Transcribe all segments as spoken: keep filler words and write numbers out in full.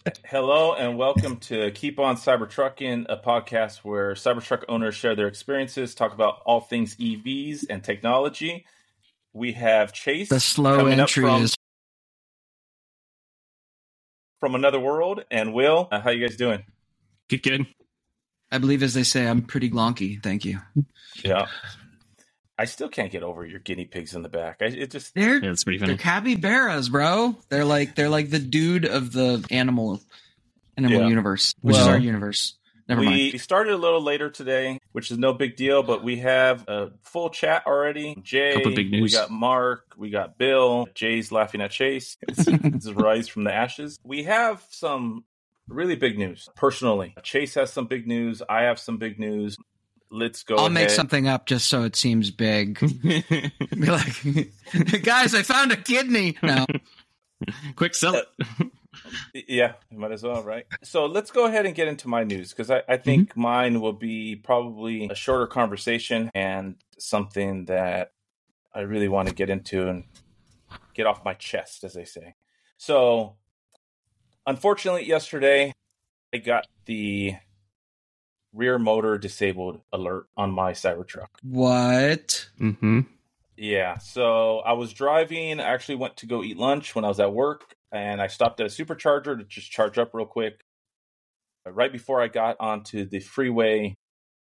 Hello and welcome to Keep On Cybertrucking, a podcast where Cybertruck owners share their experiences, talk about all things E Vs and technology. We have Chase. The slow coming entry up from, is from another world, and Will, uh, how you guys doing? Good, good. I believe, as they say, I'm pretty glonky. Thank you. Yeah. I still can't get over your guinea pigs in the back. I, it just They're Yeah, it's pretty funny. they're capybaras, bro. They're like they're like the dude of the animal animal Yeah. universe, which is Well, our universe. Never we, mind. we started a little later today, which is no big deal, but we have a full chat already. Jay, Couple big we news. got Mark, we got Bill. Jay's laughing at Chase. It's, it's a rise from the ashes. We have some really big news, personally. Chase has some big news. I have some big news. Let's go I'll ahead. make something up just so it seems big. Be like, guys, I found a kidney. No, Quick, sell it. Yeah, might as well, right? So let's go ahead and get into my news, because I, I think Mm-hmm. mine will be probably a shorter conversation and something that I really want to get into and get off my chest, as they say. So, unfortunately, yesterday, I got the rear motor disabled alert on my Cybertruck. what? Mm-hmm. Yeah, so I was driving. I actually went to go eat lunch when I was at work, and I stopped at a supercharger to just charge up real quick. But right before I got onto the freeway,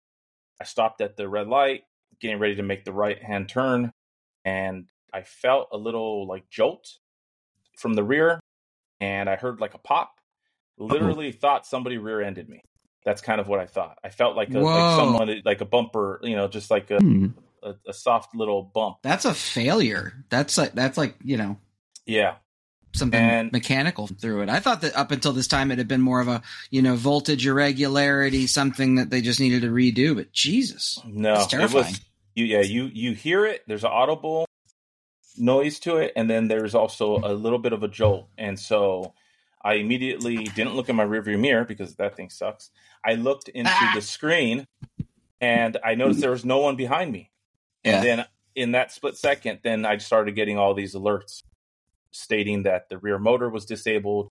I stopped at the red light, getting ready to make the right-hand turn, and I felt a little like jolt from the rear, and I heard like a pop. Literally thought somebody rear-ended me. That's kind of what I thought. I felt like a, like Whoa. someone, like a bumper, you know, just like a, Hmm. a, a soft little bump. That's a failure. That's like that's like you know Yeah. something And- mechanical through it. I thought that up until this time it had been more of a you know voltage irregularity, something that they just needed to redo. But Jesus, No, That's it terrifying. was you. Yeah, you you hear it. There's an audible noise to it, and then there's also a little bit of a jolt. And so I immediately didn't look in my rearview mirror because that thing sucks. I looked into Ah. the screen, and I noticed there was no one behind me. Yeah. And then in that split second, then I started getting all these alerts stating that the rear motor was disabled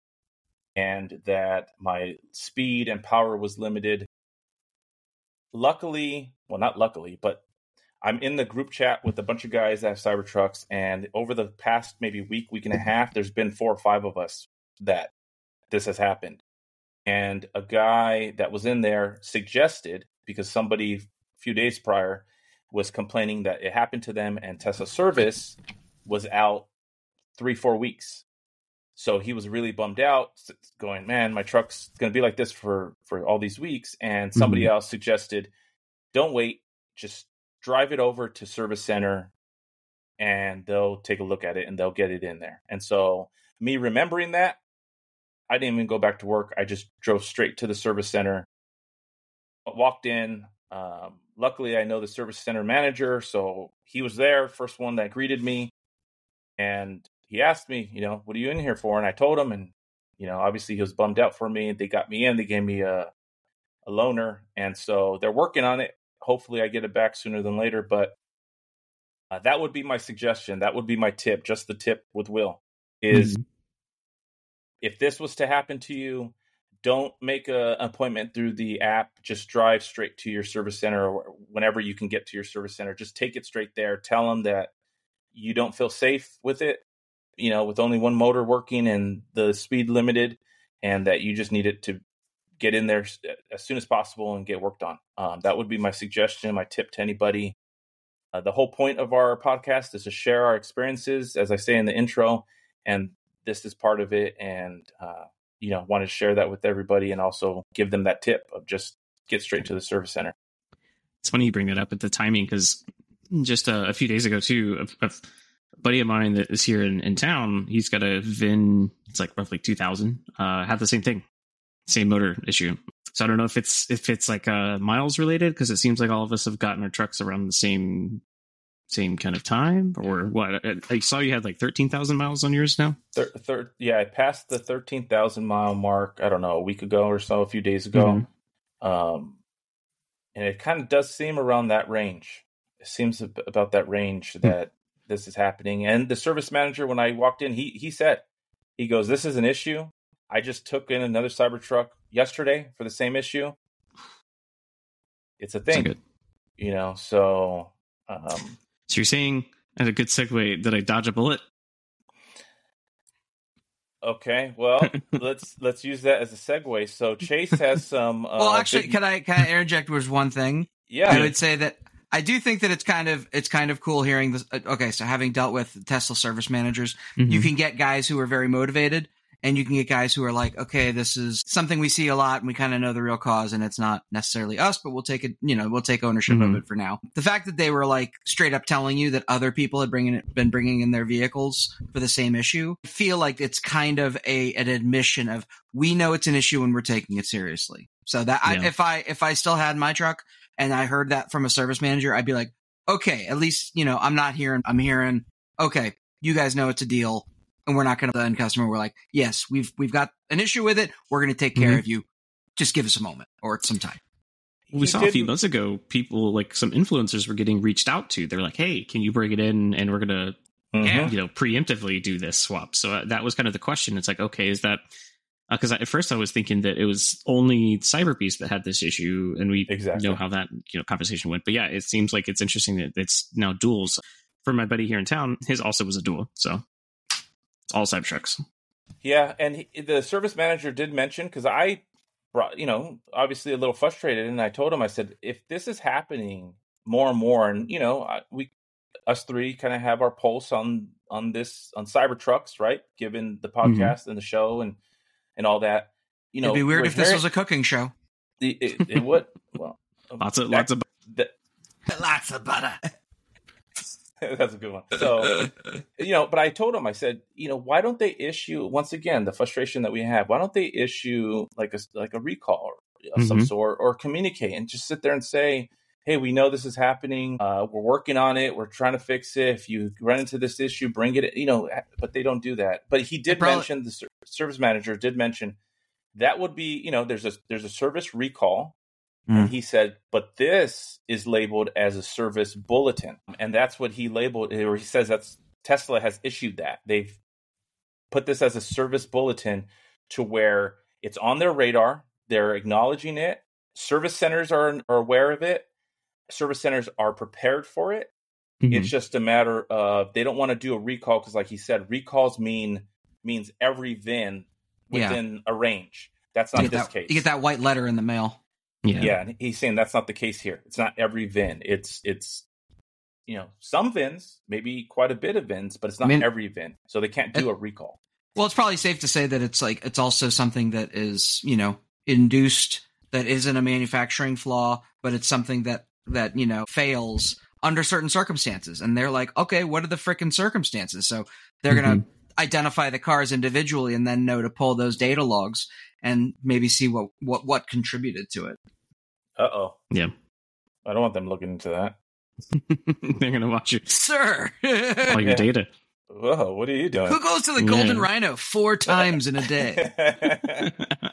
and that my speed and power was limited. Luckily, well, not luckily, but I'm in the group chat with a bunch of guys that have Cybertrucks, and over the past maybe week, week and a half, there's been four or five of us that this has happened. And a guy that was in there suggested, because somebody a few days prior was complaining that it happened to them and Tesla service was out three, four weeks. So he was really bummed out, going, man, my truck's going to be like this for, for all these weeks. And somebody Mhm. else suggested, don't wait, just drive it over to service center and they'll take a look at it and they'll get it in there. And so me remembering that, I didn't even go back to work. I just drove straight to the service center, walked in. Um, luckily, I know the service center manager, so he was there, first one that greeted me. And he asked me, you know, what are you in here for? And I told him, and, you know, obviously he was bummed out for me. They got me in. They gave me a, a loaner. And so they're working on it. Hopefully I get it back sooner than later. But uh, that would be my suggestion. That would be my tip, just the tip with Will, is Mhm. if this was to happen to you, don't make a, an appointment through the app. Just drive straight to your service center, or whenever you can get to your service center. Just take it straight there. Tell them that you don't feel safe with it, you know, with only one motor working and the speed limited, and that you just need it to get in there as soon as possible and get worked on. Um, that would be my suggestion, my tip to anybody. Uh, the whole point of our podcast is to share our experiences, as I say in the intro, and this is part of it. And, uh, you know, want to share that with everybody and also give them that tip of just get straight to the service center. It's funny you bring that up at the timing, because just a, a few days ago, too, a, a buddy of mine that is here in, in town, he's got a VIN, it's like roughly two thousand, uh, had the same thing, same motor issue. So I don't know if it's if it's like uh, miles related, because it seems like all of us have gotten our trucks around the same same kind of time, or what? I, I saw you had like thirteen thousand miles on yours now. Thir- thir- yeah, I passed the thirteen thousand mile mark, I don't know, a week ago or so, a few days ago. Mhm. Um, and it kind of does seem around that range. It seems ab- about that range that this is happening. And the service manager, when I walked in, he he said, he goes, this is an issue. I just took in another Cybertruck yesterday for the same issue. It's a thing, good. you know. So, um, so you're saying, as a good segue, did I dodge a bullet? Okay, well, let's let's use that as a segue. So Chase has some. Uh, well, actually, big... can I can I interject with one thing? Yeah, I would say that I do think that it's kind of it's kind of cool hearing this. Okay, so having dealt with Tesla service managers, mm-hmm. you can get guys who are very motivated, and you can get guys who are like, okay, this is something we see a lot, and we kind of know the real cause, and it's not necessarily us, but we'll take it. You know, we'll take ownership mm-hmm. of it for now. The fact that they were like straight up telling you that other people had bringing it, been bringing in their vehicles for the same issue, I feel like it's kind of a an admission of we know it's an issue and we're taking it seriously. So that yeah. I, if I if I still had my truck and I heard that from a service manager, I'd be like, okay, at least you know I'm not hearing. I'm hearing. Okay, you guys know it's a deal. And we're not going to the end customer. We're like, yes, we've we've got an issue with it. We're going to take care mm-hmm. of you. Just give us a moment or some time. We he saw didn't... a few months ago, people like some influencers were getting reached out to. They're like, hey, can you bring it in? And we're going to, mm-hmm. you know, preemptively do this swap. So uh, that was kind of the question. It's like, okay, is that because uh, at first I was thinking that it was only Cyberbeast that had this issue, and we exactly. know how that you know conversation went. But yeah, it seems like it's interesting that it's now duals. For my buddy here in town, his also was a dual. So. All Cybertrucks. Yeah, and he, the service manager did mention, because I brought, you know, obviously a little frustrated, and I told him, I said, if this is happening more and more, and, you know, I, we, us three kind of have our pulse on on this, on Cybertrucks, right? Given the podcast mm-hmm. and the show and and all that. You know, it'd be weird if this was a cooking show. It, it, it would. Well, lots of, that, lots of, that, lots of butter. That's a good one. So, you know, but I told him, I said, you know, why don't they issue, once again, the frustration that we have, why don't they issue like a, like a recall of mm-hmm. some sort, or communicate and just sit there and say, hey, we know this is happening. Uh, we're working on it. We're trying to fix it. If you run into this issue, bring it, you know, but they don't do that. But he did probably- mention, the service manager did mention that would be, you know, there's a, there's a service recall. And he said, but this is labeled as a service bulletin. And that's what he labeled, or he says that's Tesla has issued that. They've put this as a service bulletin to where it's on their radar. They're acknowledging it. Service centers are, are aware of it. Service centers are prepared for it. Mm-hmm. It's just a matter of they don't want to do a recall because, like he said, recalls mean means every V I N within yeah. a range. That's not this that, case. You get that white letter in the mail. Yeah. yeah, and he's saying that's not the case here. It's not every V I N. It's it's you know some V I Ns, maybe quite a bit of V I Ns, but it's not I mean, every V I N. So they can't do it, a recall. Well, it's probably safe to say that it's like it's also something that is you know induced, that isn't a manufacturing flaw, but it's something that that you know fails under certain circumstances. And they're like, okay, what are the frickin' circumstances? So they're mm-hmm. gonna identify the cars individually and then know to pull those data logs and maybe see what, what, what contributed to it. Uh-oh. Yeah. I don't want them looking into that. They're going to watch you. Sir! All your data. Whoa, what are you doing? Who goes to the Golden yeah. Rhino four times in a day?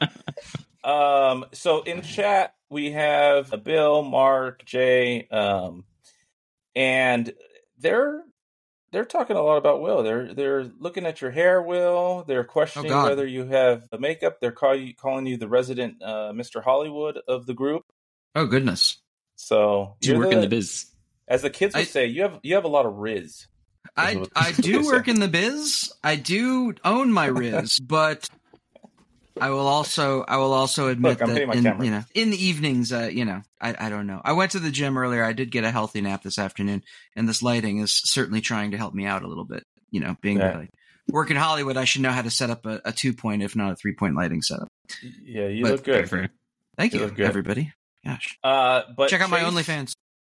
um. So in chat, we have Bill, Mark, Jay, um, and they're They're talking a lot about Will. They're they're looking at your hair, Will. They're questioning oh whether you have the makeup. They're call you, calling you the resident uh, Mister Hollywood of the group. Oh goodness! So you work the, in the biz, as the kids would I, say. You have you have a lot of riz. I I do work in the biz. I do own my riz, but I will also I will also admit Look, that in, you know in the evenings, uh, you know I I don't know. I went to the gym earlier. I did get a healthy nap this afternoon, and this lighting is certainly trying to help me out a little bit. You know, being yeah. really, work in Hollywood, I should know how to set up a, a two point, if not a three point lighting setup. Yeah, you but, look good. For, thank you, you everybody. Gosh, uh, but check out Chase, my OnlyFans.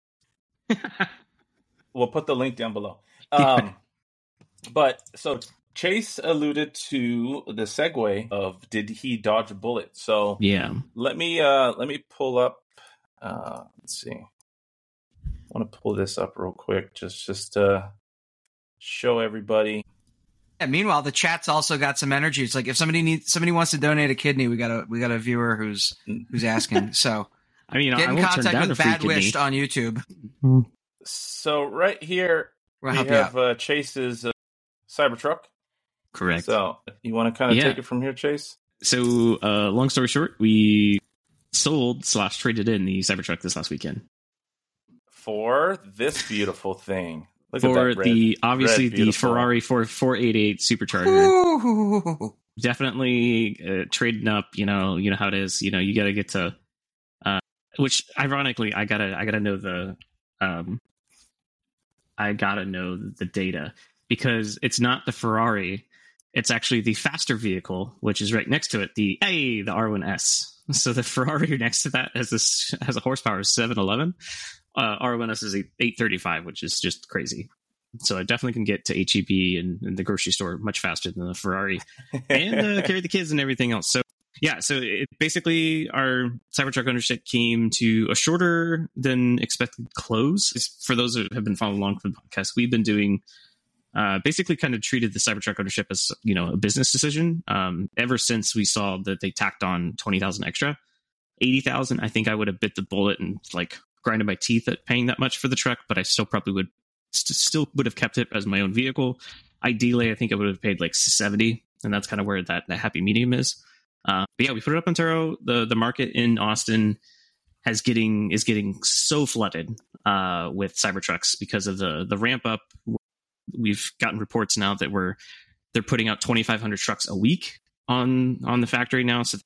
We'll put the link down below. Um, but so. Chase alluded to the segue of did he dodge a bullet? So yeah, let me uh, let me pull up. Uh, let's see. I want to pull this up real quick, just just to show everybody. Yeah, meanwhile, the chat's also got some energy. It's like if somebody needs somebody wants to donate a kidney, we got a we got a viewer who's who's asking. So I mean, get I in contact with Bad Wished on YouTube. So right here we'll we have uh, Chase's uh, Cybertruck. Correct. So you want to kind of yeah. take it from here, Chase? So, uh, long story short, we sold slash traded in the Cybertruck this last weekend for this beautiful thing. Look for at that red, the obviously red, the Ferrari four eighty-eight Supercharger. Ooh. Definitely uh, trading up. You know, you know how it is. You know, you got to get to. Uh, which, ironically, I gotta, I gotta know the. Um, I gotta know the data because it's not the Ferrari. It's actually the faster vehicle, which is right next to it. The hey, the R one S. So the Ferrari next to that has this has a horsepower of seven eleven. Uh, R one S is eight thirty-five, which is just crazy. So I definitely can get to H E B and, and the grocery store much faster than the Ferrari, and uh, carry the kids and everything else. So yeah, so it, basically our Cybertruck ownership came to a shorter than expected close. For those who have been following along for the podcast, we've been doing. Uh, basically kind of treated the Cybertruck ownership as, you know, a business decision. Um, ever since we saw that they tacked on twenty thousand extra, eighty thousand, I think I would have bit the bullet and like grinded my teeth at paying that much for the truck, but I still probably would st- still would have kept it as my own vehicle. Ideally, I think I would have paid like seventy, and that's kind of where that, that happy medium is. Uh, but yeah, we put it up on Turo. The, the market in Austin has getting, is getting so flooded uh, with Cybertrucks because of the, the ramp up. We've gotten reports now that we're they're putting out twenty-five hundred trucks a week on on the factory now, so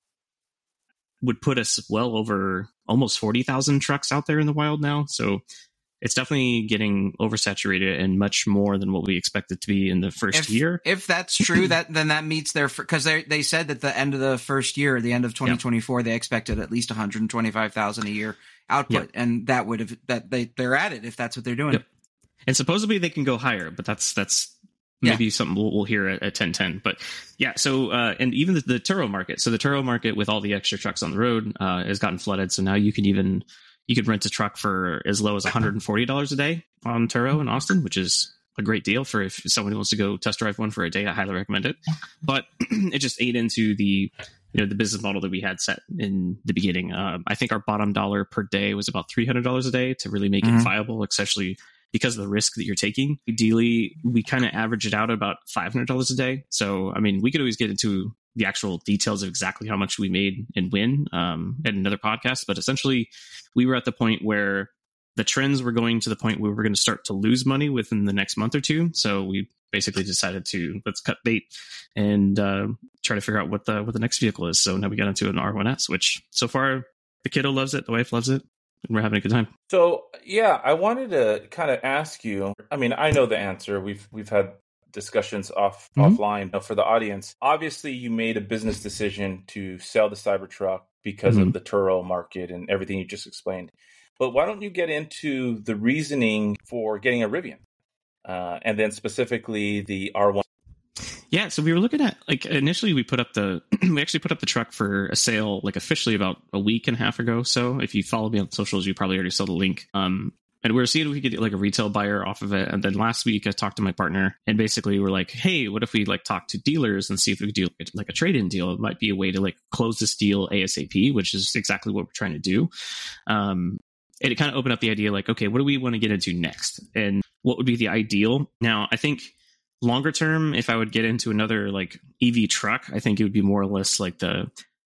would put us well over almost forty thousand trucks out there in the wild now. So it's definitely getting oversaturated and much more than what we expected to be in the first if, year. If that's true, that then that meets their because they they said that the end of the first year, the end of twenty twenty-four, yep. They expected at least one hundred twenty-five thousand a year output, yep. And that would have that they they're at it if that's what they're doing. Yep. And supposedly they can go higher, but that's that's maybe yeah. something we'll, we'll hear at, at ten ten. But yeah, so uh, and even the, the Turo market. So the Turo market with all the extra trucks on the road uh, has gotten flooded. So now you can even you could rent a truck for as low as one hundred forty dollars a day on Turo in Austin, which is a great deal for if someone wants to go test drive one for a day. I highly recommend it. But it just ate into the you know the business model that we had set in the beginning. Uh, I think our bottom dollar per day was about three hundred dollars a day to really make mm-hmm. it viable, especially because of the risk that you're taking. Ideally, we kind of average it out at about five hundred dollars a day. So, I mean, we could always get into the actual details of exactly how much we made and when um, at another podcast. But essentially, we were at the point where the trends were going to the point where we were going to start to lose money within the next month or two. So we basically decided to let's cut bait and uh, try to figure out what the what the next vehicle is. So now we got into an R one S, which so far the kiddo loves it, the wife loves it. And we're having a good time. So, yeah, I wanted to kind of ask you, I mean, I know the answer. We've we've had discussions off mm-hmm. offline for the audience. Obviously, you made a business decision to sell the Cybertruck because mm-hmm. of the Turo market and everything you just explained. But why don't you get into the reasoning for getting a Rivian? Uh, and then specifically the R one. Yeah, so we were looking at, like, initially we put up the, we actually put up the truck for a sale, like, officially about a week and a half ago. So if you follow me on socials, you probably already saw the link. Um, and we were seeing if we could get, like, a retail buyer off of it. And then last week I talked to my partner and basically we're like, hey, what if we, like, talk to dealers and see if we could do, like, a trade-in deal? It might be a way to, like, close this deal ASAP, which is exactly what we're trying to do. Um, and it kind of opened up the idea, like, okay, what do we want to get into next? And what would be the ideal? Now, I think longer term, if I would get into another like E V truck, I think it would be more or less like the,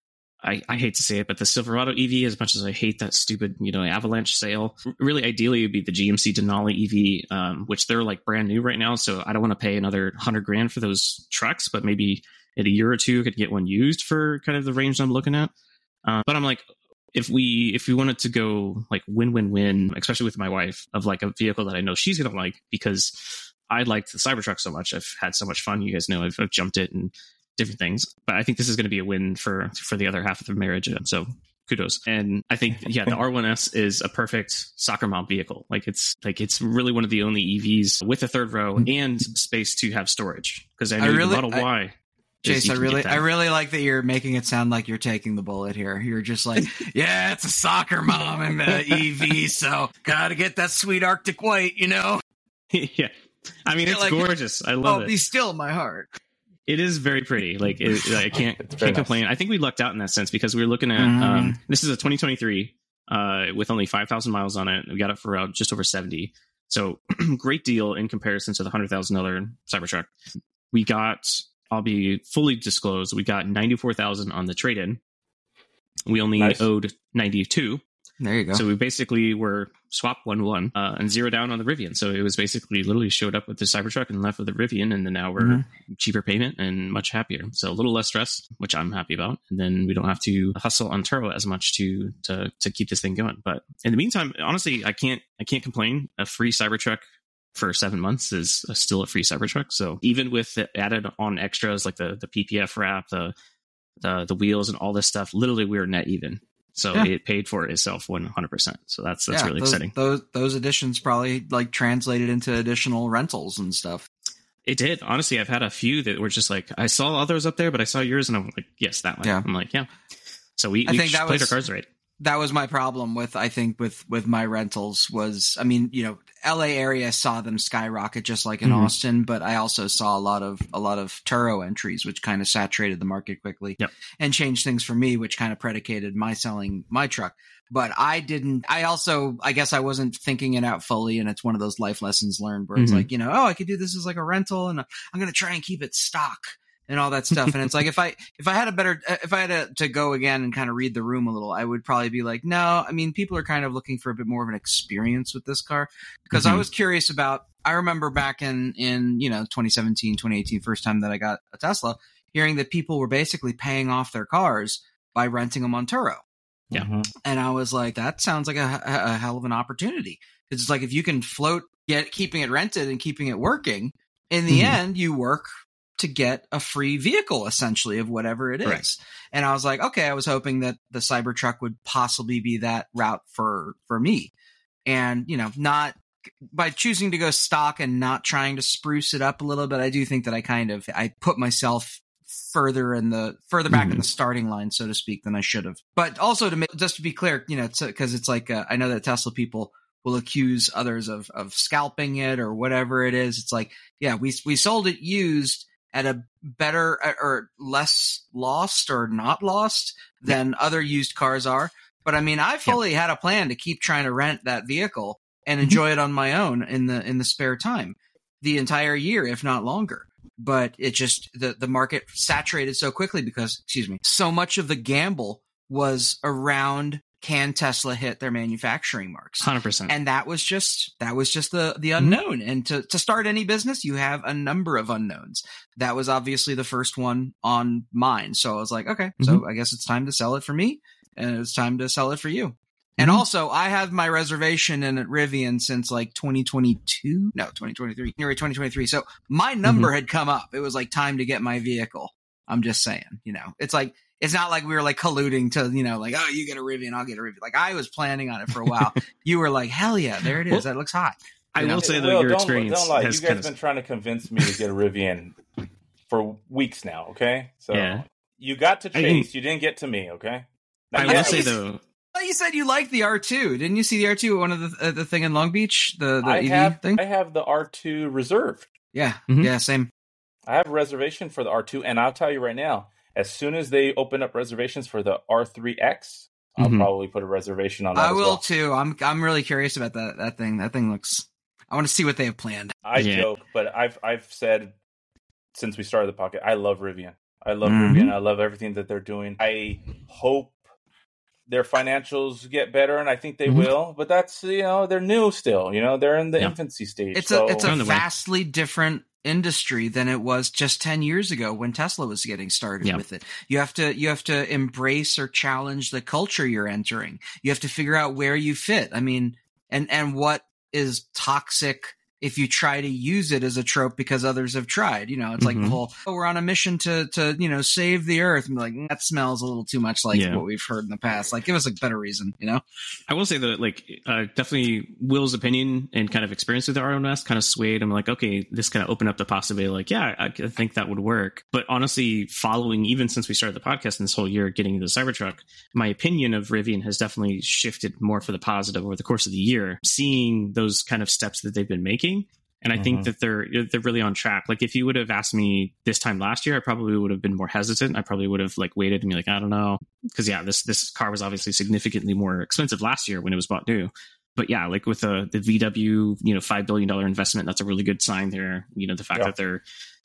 I, I hate to say it, but the Silverado E V, as much as I hate that stupid, you know, Avalanche sale, really ideally it would be the G M C Denali E V, um, which they're like brand new right now. So I don't want to pay another hundred grand for those trucks, but maybe in a year or two I could get one used for kind of the range I'm looking at. Uh, but I'm like, if we, if we wanted to go like win, win, win, especially with my wife, of like a vehicle that I know she's going to like, because I liked the Cybertruck so much. I've had so much fun. You guys know I've, I've jumped it and different things. But I think this is going to be a win for for the other half of the marriage. And so kudos. And I think, yeah, the R one S is a perfect soccer mom vehicle. Like it's like it's really one of the only E Vs with a third row and space to have storage. Because I know I really, the Model I, Y. Chase, I really, I really like that you're making it sound like you're taking the bullet here. You're just like, yeah, it's a soccer mom and the E V, so gotta get that sweet Arctic white, you know? Yeah. I mean, it's like, gorgeous. I love oh, it. Be still my heart. It is very pretty. Like, it, I can't can't nice. complain. I think we lucked out in that sense because we were looking at, mm. um, this is a twenty twenty-three uh, with only five thousand miles on it. We got it for uh, just over seventy. So great deal in comparison to the one hundred thousand dollars Cybertruck. We got I'll be fully disclosed. We got ninety-four thousand on the trade-in. We only Nice. owed ninety-two. There you go. So we basically were swap one one uh, and zero down on the Rivian. So it was basically literally showed up with the Cybertruck and left with the Rivian, and then now we're mm-hmm. cheaper payment and much happier. So a little less stress, which I'm happy about, and then we don't have to hustle on Turo as much to to to keep this thing going. But in the meantime, honestly, I can't I can't complain. A free Cybertruck for seven months is still a free Cybertruck. So even with the added on extras like the the P P F wrap, the the the wheels, and all this stuff, literally we were net even. So yeah. It paid for itself one hundred percent. So that's that's yeah, really those, exciting. Those those additions probably like translated into additional rentals and stuff. It did. Honestly, I've had a few that were just like, I saw others up there, but I saw yours, and I'm like, yes, that one. Yeah. I'm like, yeah. So we, we I think that played was, our cards right. That was my problem with, I think, with with my rentals was, I mean, you know, L A area saw them skyrocket just like in mm-hmm. Austin, but I also saw a lot of a lot of Turo entries, which kind of saturated the market quickly yep. and changed things for me, which kind of predicated my selling my truck. But I didn't, I also, I guess I wasn't thinking it out fully. And it's one of those life lessons learned where it's mm-hmm. like, you know, oh, I could do this as like a rental and I'm going to try and keep it stock and all that stuff. And it's like, if I, if I had a better, if I had a, to go again and kind of read the room a little, I would probably be like, no, I mean, people are kind of looking for a bit more of an experience with this car, because mm-hmm. I was curious about, I remember back in, in, you know, twenty seventeen, twenty eighteen, first time that I got a Tesla, hearing that people were basically paying off their cars by renting them on Turo. Yeah. Mm-hmm. And I was like, that sounds like a, a hell of an opportunity. It's like, if you can float, get keeping it rented and keeping it working, in the mm-hmm. end, you work to get a free vehicle, essentially, of whatever it is. Right. And I was like, okay, I was hoping that the Cybertruck would possibly be that route for, for me. And, you know, not by choosing to go stock and not trying to spruce it up a little bit, I do think that I kind of, I put myself further in the, further back mm-hmm. in the starting line, so to speak, than I should have. But also to make, just to be clear, you know, it's because it's like, uh, I know that Tesla people will accuse others of, of scalping it or whatever it is. It's like, yeah, we, we sold it used at a better or less lost or not lost than yeah. other used cars are. But I mean, I fully yeah. had a plan to keep trying to rent that vehicle and enjoy it on my own in the, in the spare time, the entire year, if not longer. But it just, the, the market saturated so quickly because, excuse me, so much of the gamble was around, can Tesla hit their manufacturing marks? one hundred percent. And that was just, that was just the, the unknown. Mm-hmm. And to, to start any business, you have a number of unknowns. That was obviously the first one on mine. So I was like, okay, mm-hmm. so I guess it's time to sell it for me and it's time to sell it for you. And mm-hmm. also, I have my reservation in at Rivian since like twenty twenty-two. No, twenty twenty-three. January twenty twenty-three. So my number mm-hmm. had come up. It was like time to get my vehicle. I'm just saying, you know, it's like, it's not like we were like colluding to, you know, like, oh, you get a Rivian, I'll get a Rivian. Like I was planning on it for a while. You were like, hell yeah, there it is. Well, that looks hot. I you will know? say that Will, your don't, experience don't lie. has You guys have been of... trying to convince me to get a Rivian for weeks now. Okay. So yeah. you got to Chase. You didn't get to me. Okay. Now, I will say though, you said you liked the R two. Didn't you see the R two at one of the uh, the thing in Long Beach? The, the I E V have, thing? I have the R two reserved. Yeah. Mm-hmm. Yeah, same. I have a reservation for the R two, and I'll tell you right now, as soon as they open up reservations for the R three X, I'll mm-hmm. probably put a reservation on that I as will well. too. I'm I'm really curious about that that thing. That thing looks, I want to see what they have planned. I yeah. joke, but I've I've said since we started the pocket, I love Rivian. I love Mm-hmm. Rivian. I love everything that they're doing. I hope their financials get better, and I think they mm-hmm. will. But that's, you know, they're new still. You know, they're in the yeah. infancy stage. It's so. a it's a On the way. vastly different industry than it was just ten years ago when Tesla was getting started yeah. with it. You have to you have to embrace or challenge the culture you're entering. You have to figure out where you fit. I mean, and and what is toxic if you try to use it as a trope because others have tried. You know, it's like mm-hmm. the whole, oh, we're on a mission to, to, you know, save the earth. And be like, that smells a little too much like yeah. what we've heard in the past. Like, give us a better reason, you know? I will say that, like, uh, definitely Will's opinion and kind of experience with the R one S kind of swayed. I'm like, okay, this kind of opened up the possibility, like, yeah, I, I think that would work. But honestly, following, even since we started the podcast and this whole year getting into the Cybertruck, my opinion of Rivian has definitely shifted more for the positive over the course of the year, seeing those kind of steps that they've been making. And I mm-hmm. think that they're they're really on track. Like if you would have asked me this time last year, I probably would have been more hesitant. I probably would have like waited and be like, I don't know, because yeah, this this car was obviously significantly more expensive last year when it was bought new. But yeah, like with the the V W, you know, five billion dollar investment, that's a really good sign there. You know, the fact yeah. that they're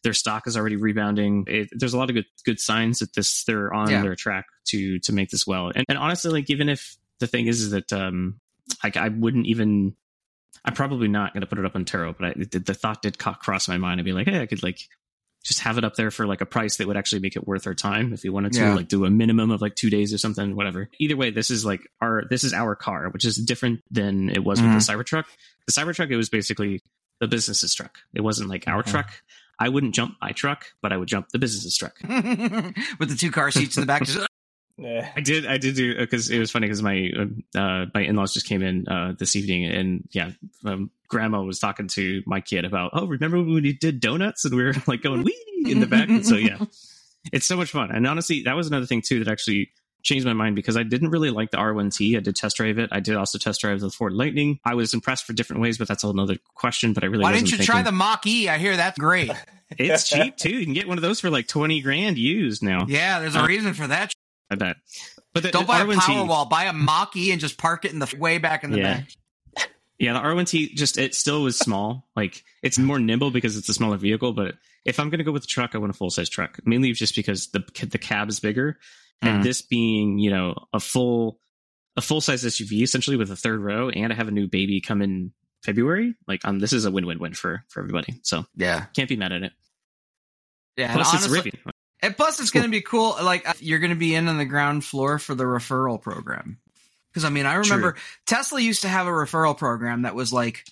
Their stock is already rebounding. It, there's a lot of good good signs that this they're on Yeah. their track to to make this well. And, and honestly, like even if the thing is, is that um, I, I wouldn't even. I'm probably not going to put it up on Turo, but I, the, the thought did co- cross my mind. I'd be like, hey, I could like just have it up there for like a price that would actually make it worth our time if we wanted to, Yeah. like do a minimum of like two days or something, whatever. Either way, this is like our this is our car, which is different than it was Mhm. with the Cybertruck. The Cybertruck, it was basically the business's truck. It wasn't like our Okay. truck. I wouldn't jump my truck, but I would jump the business's truck. With the two car seats in the back. Just, Yeah. I did, I did do because it was funny because my uh, my in laws just came in uh, this evening, and yeah, um, Grandma was talking to my kid about, oh, remember when we did donuts and we were like going wee in the back, and so yeah, it's so much fun. And honestly, that was another thing too that actually changed my mind because I didn't really like the R one T. I did test drive it. I did also test drive the Ford Lightning. I was impressed for different ways, but that's a whole nother question. But I really why wasn't didn't you thinking, try the Mach E? I hear that's great. It's cheap too. You can get one of those for like twenty grand used now. Yeah, there's a Uh, reason for that. I bet. But the, Don't the buy R one T, a Powerwall. Buy a Mach E and just park it in the way back in the Yeah. back. Yeah, the R one T just it still was small. Like it's more nimble because it's a smaller vehicle. But if I'm going to go with a truck, I want a full size truck. Mainly just because the the cab is bigger, and Mhm. this being you know a full a full size S U V essentially with a third row, and I have a new baby come in February. Like um, this is a win win win for for everybody. So Yeah. can't be mad at it. Yeah. and Plus, honestly- it's Rivian. And plus, it's going to be cool. Like, uh, you're going to be in on the ground floor for the referral program. Because, I mean, I remember Tesla used to have a referral program that was like,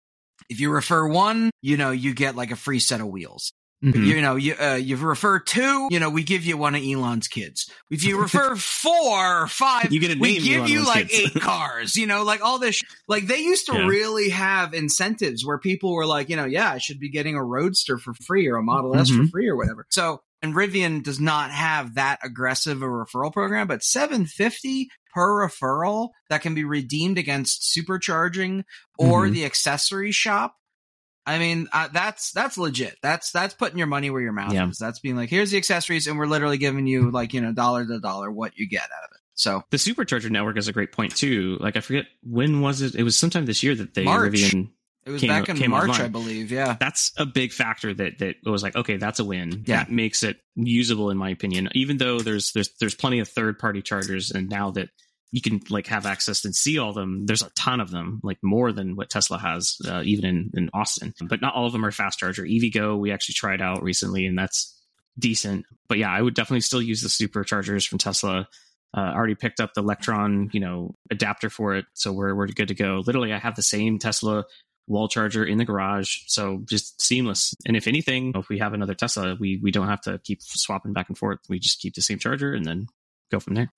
if you refer one, you know, you get like a free set of wheels. Mhm. You know, you uh, you refer two, you know, we give you one of Elon's kids. If you refer four or five, You get a we name give Elon you Musk's like kids. eight cars. You know, like all this. Sh- like they used to Yeah. really have incentives where people were like, you know, yeah, I should be getting a Roadster for free or a Model S for Mhm. free or whatever. So, and Rivian does not have that aggressive a referral program, but seven fifty per referral that can be redeemed against supercharging or Mhm. the accessory shop. I mean, uh, that's that's legit. That's that's putting your money where your mouth Yeah. is. That's being like, here's the accessories, and we're literally giving you like you know dollar to dollar what you get out of it. So The supercharger network is a great point too. Like I forget when was it? It was sometime this year that they March. Rivian. it was Came- back in came March, online. I believe. Yeah, That's a big factor that that was like, okay, that's a win. Yeah. That makes it usable in my opinion. Even though there's there's there's plenty of third party chargers, and now that you can like have access and see all of them, there's a ton of them, like more than what Tesla has, uh, even in in Austin. But not all of them are fast charger. EVgo we actually tried out recently, and that's decent. But yeah, I would definitely still use the superchargers from Tesla. Uh, I already picked up the Electron, you know, adapter for it, so we're we're good to go. Literally, I have the same Tesla wall charger in the garage, so just seamless. And if anything, if we have another Tesla, we we don't have to keep swapping back and forth. We just keep the same charger and then go from there.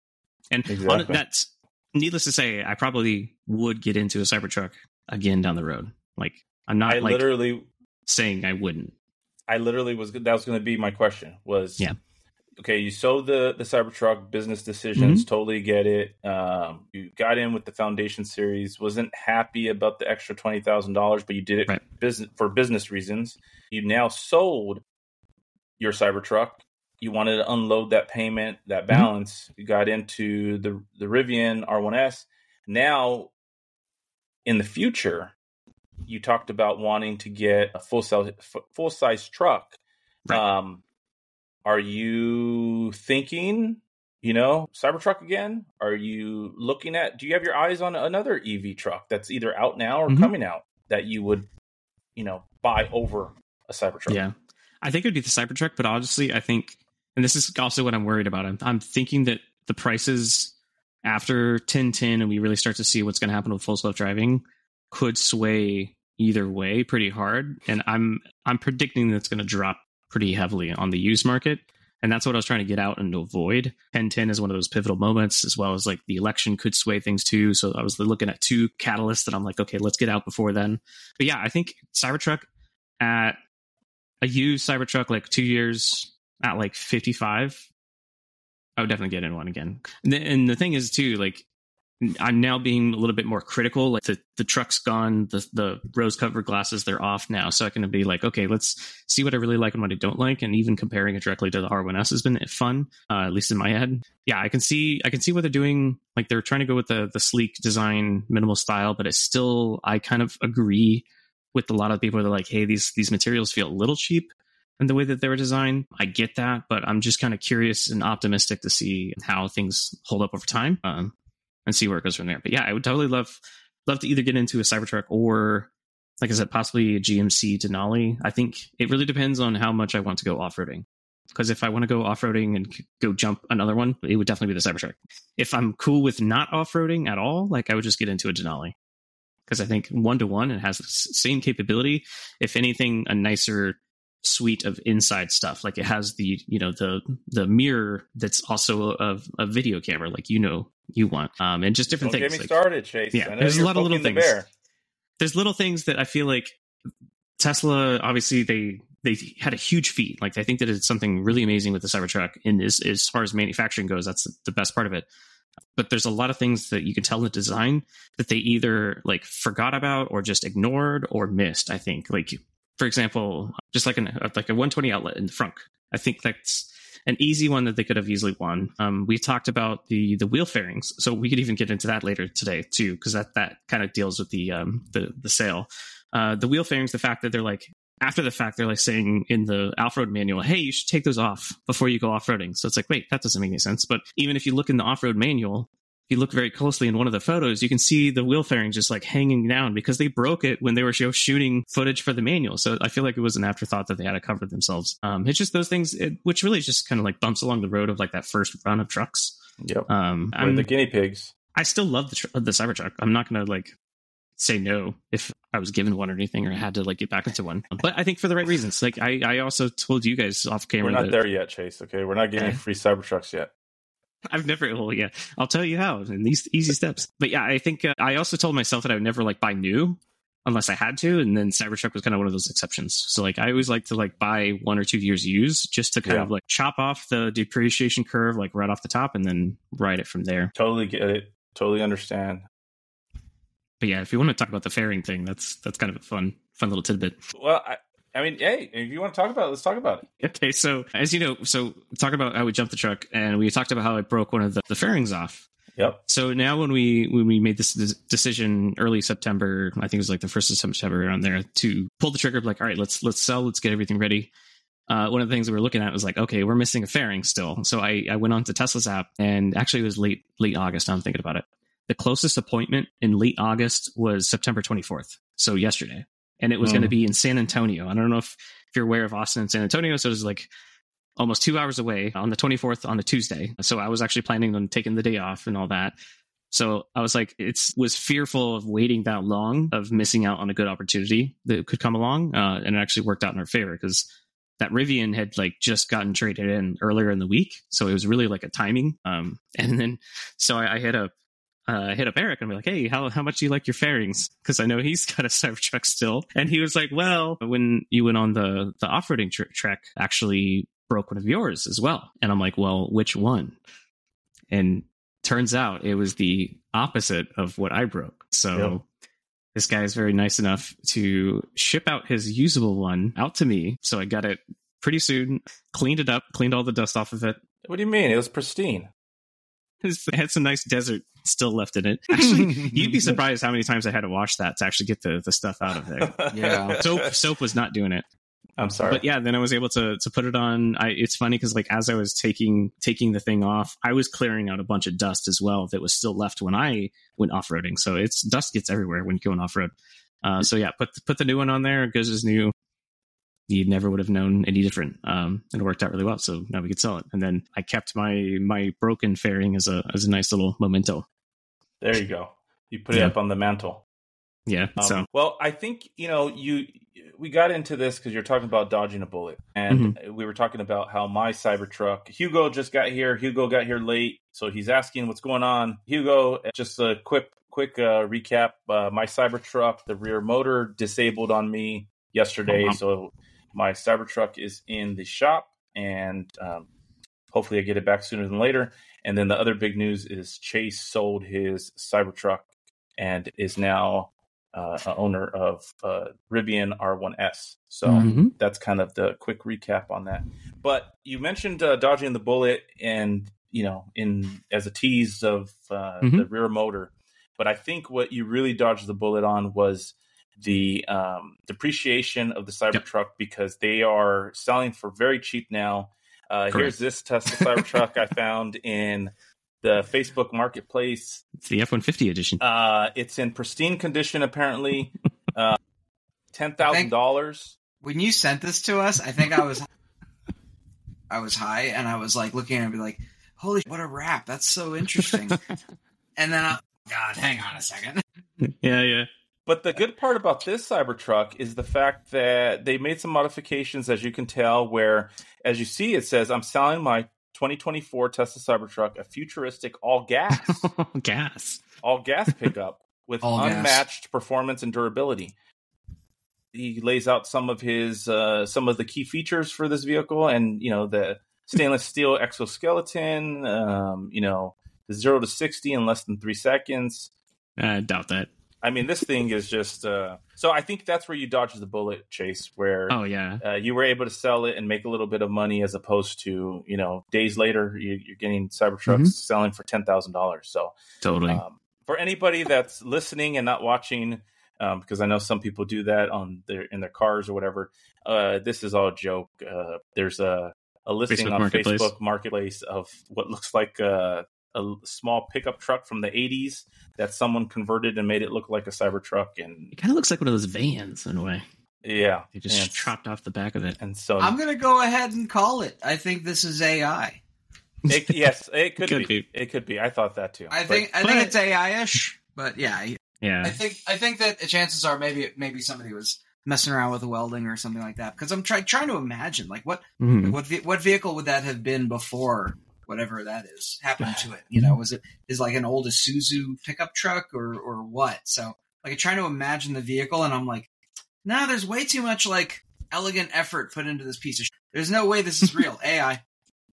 And on, Exactly. that's needless to say, I probably would get into a Cybertruck again down the road. Like I'm not I like literally, saying I wouldn't. I literally was. That was going to be my question. Was Yeah. Okay, you sold the the Cybertruck. Business decisions. Mm-hmm. Totally get it. Um, you got in with the Foundation series. Wasn't happy about the extra twenty thousand dollars, but you did it Right. business for business reasons. You now sold your Cybertruck. You wanted to unload that payment, that balance. You got into the the Rivian R one S. Now, in the future, you talked about wanting to get a full size full size truck. Right. Um, are you thinking, you know, Cybertruck again? Are you looking at? Do you have your eyes on another E V truck that's either out now or Mhm. coming out that you would, you know, buy over a Cybertruck? Yeah. I think it would be the Cybertruck, but honestly, I think, and this is also what I'm worried about. I'm, I'm thinking that the prices after ten ten and we really start to see what's going to happen with full self driving could sway either way pretty hard. And I'm, I'm predicting that it's going to drop pretty heavily on the used market. And that's what I was trying to get out and avoid. ten ten is one of those pivotal moments, as well as like the election could sway things too. So I was looking at two catalysts that I'm like, okay, let's get out before then. But yeah, I think Cybertruck at a used Cybertruck, like two years at like fifty-five, I would definitely get in one again. And the, and the thing is too, like I'm now being a little bit more critical. Like the, the truck's gone, the the rose covered glasses, they're off now. So I can be like, okay, let's see what I really like and what I don't like. And even comparing it directly to the R one S has been fun, uh, at least in my head. Yeah, I can see I can see what they're doing. Like they're trying to go with the the sleek design, minimal style, but it's still, I kind of agree with a lot of people that are like, hey, these these materials feel a little cheap. in the way that they were designed. I get that, but I'm just kind of curious and optimistic to see how things hold up over time, um, and see where it goes from there. But yeah, I would totally love love to either get into a Cybertruck or, like I said, possibly a G M C Denali. I think it really depends on how much I want to go off-roading. Because if I want to go off-roading and go jump another one, it would definitely be the Cybertruck. If I'm cool with not off-roading at all, like I would just get into a Denali. Because I think one-to-one, it has the same capability. If anything, a nicer suite of inside stuff. Like it has the, you know, the the mirror that's also a, a video camera, like you know you want. Um, and just different Don't things. Get me like, started, Chase. Yeah, there's a lot of little things. The there's little things that I feel like Tesla, obviously, they they had a huge feat. Like I think that it's something really amazing with the Cybertruck. And as, as far as manufacturing goes, that's the best part of it. But there's a lot of things that you can tell in the design that they either like forgot about or just ignored or missed. I think, like for example, just like an like a one twenty outlet in the front. I think that's an easy one that they could have easily won. Um, we talked about the the wheel fairings, so we could even get into that later today too, because that that kind of deals with the um the the sale. Uh, the wheel fairings, the fact that they're like, after the fact, they're like saying in the off-road manual, hey, you should take those off before you go off-roading. So it's like, wait, that doesn't make any sense. But even if you look in the off-road manual, if you look very closely in one of the photos, you can see the wheel fairing just like hanging down because they broke it when they were show- shooting footage for the manual. So I feel like it was an afterthought that they had to cover themselves. Um, it's just those things, it, which really just kind of like bumps along the road of like that first run of trucks. Yep. Um, We're the guinea pigs. I still love the, tr- the Cybertruck. I'm not going to like say no if I was given one or anything, or had to like get back into one. But I think for the right reasons. Like I, I also told you guys off camera. We're not that, there yet, Chase. Okay, we're not getting okay. free Cybertrucks yet. I've never. Well, yeah, I'll tell you how in these easy steps. But yeah, I think uh, I also told myself that I would never like buy new unless I had to, and then Cybertruck was kind of one of those exceptions. So like I always like to like buy one or two years used just to kind yeah. of like chop off the depreciation curve like right off the top and then ride it from there. Totally get it. Totally understand. But yeah, if you want to talk about the fairing thing, that's that's kind of a fun, fun little tidbit. Well, I, I mean, hey, if you want to talk about it, let's talk about it. Okay, so as you know, so talk about how we jumped the truck, and we talked about how I broke one of the, the fairings off. Yep. So now when we when we made this decision early September, I think it was like the first of September around there, to pull the trigger, like, all right, let's let's sell, let's get everything ready. Uh, one of the things we were looking at was like, okay, we're missing a fairing still. So I, I went on to Tesla's app, and actually it was late late August. Now I'm thinking about it. The closest appointment in late August was September twenty-fourth, so yesterday. And it was mm. going to be in San Antonio. I don't know if, if you're aware of Austin and San Antonio, so it was like almost two hours away on the twenty-fourth on a Tuesday. So I was actually planning on taking the day off and all that. So I was like, it was fearful of waiting that long, of missing out on a good opportunity that could come along. Uh, and it actually worked out in our favor because that Rivian had like just gotten traded in earlier in the week. So it was really like a timing. Um, and then, so I, I hit up, uh, hit up Eric and be like, hey, how, how much do you like your fairings? Cause I know he's got a Cybertruck still. And he was like, well, when you went on the, the off-roading tr- track, actually broke one of yours as well. And I'm like, well, which one? And turns out it was the opposite of what I broke. So yep. This guy is very nice enough to ship out his usable one out to me. So I got it pretty soon, cleaned it up, cleaned all the dust off of it. What do you mean? It was pristine. It had some nice desert still left in it. Actually, you'd be surprised how many times I had to wash that to actually get the, the stuff out of there. Yeah. Soap soap was not doing it. I'm sorry. But yeah, then I was able to to put it on. I, it's funny because like as I was taking taking the thing off, I was clearing out a bunch of dust as well that was still left when I went off-roading. So it's dust gets everywhere when you're going off-road. Uh, so yeah, put put the new one on there. It goes as new. You never would have known any different. Um, and it worked out really well. So now we could sell it. And then I kept my my broken fairing as a as a nice little memento. There you go. You put yeah. it up on the mantle. Yeah. Um, so well, I think you know you. We got into this because you're talking about dodging a bullet, and mm-hmm. we were talking about how my Cybertruck. Hugo just got here. Hugo got here late, so he's asking what's going on. Hugo, just a quick quick uh, recap. Uh, my Cybertruck, the rear motor disabled on me yesterday, oh, so my Cybertruck is in the shop, and um, hopefully I get it back sooner than later. And then the other big news is Chase sold his Cybertruck and is now uh, a owner of uh, Rivian R one S. So mm-hmm. that's kind of the quick recap on that. But you mentioned uh, dodging the bullet, and you know, in as a tease of uh, mm-hmm. the rear motor. But I think what you really dodged the bullet on was the um, depreciation of the Cybertruck Yep. because they are selling for very cheap now. Uh, here's this Tesla Cybertruck I found in the Facebook Marketplace. It's the F one fifty edition. Uh, it's in pristine condition, apparently. Uh, ten thousand dollars. When you sent this to us, I think I was I was high, and I was like looking at it and be like, holy shit, what a wrap. That's so interesting. And then, I, God, hang on a second. Yeah, yeah. But the good part about this Cybertruck is the fact that they made some modifications, as you can tell, where, as you see, it says, I'm selling my twenty twenty-four Tesla Cybertruck, a futuristic all-gas, Gas. all-gas pickup with All gas. unmatched performance and durability. He lays out some of his uh, some of the key features for this vehicle, and you know the stainless steel exoskeleton, um, you know the zero to sixty in less than three seconds. I doubt that. I mean, this thing is just uh, so. I think that's where you dodge the bullet, Chase. Where Oh yeah. uh, you were able to sell it and make a little bit of money, as opposed to you know days later you, you're getting Cybertrucks Mhm. selling for ten thousand dollars. So Totally. um, for anybody that's listening and not watching. Um, because I know some people do that on their in their cars or whatever. Uh, this is all a joke. Uh, there's a, a listing Facebook on Marketplace. Facebook Marketplace of what looks like a, a small pickup truck from the eighties that someone converted and made it look like a Cybertruck. And It kind of looks like one of those vans in a way. yeah, They just and, chopped off the back of it. and so I'm going to go ahead and call it. I think this is A I. it, yes, it could, Could be. be. It could be. I thought that too. I But- think I but- think it's A I-ish, but yeah, I Yeah. think I think that the chances are maybe maybe somebody was messing around with the welding or something like that. Because I'm try, trying to imagine like what Mhm. what ve- what vehicle would that have been before whatever that is happened to it? You know, was it is like an old Isuzu pickup truck or or what? So like I'm trying to imagine the vehicle, and I'm like, no, there's way too much like elegant effort put into this piece of shit. There's no way this is real. A I.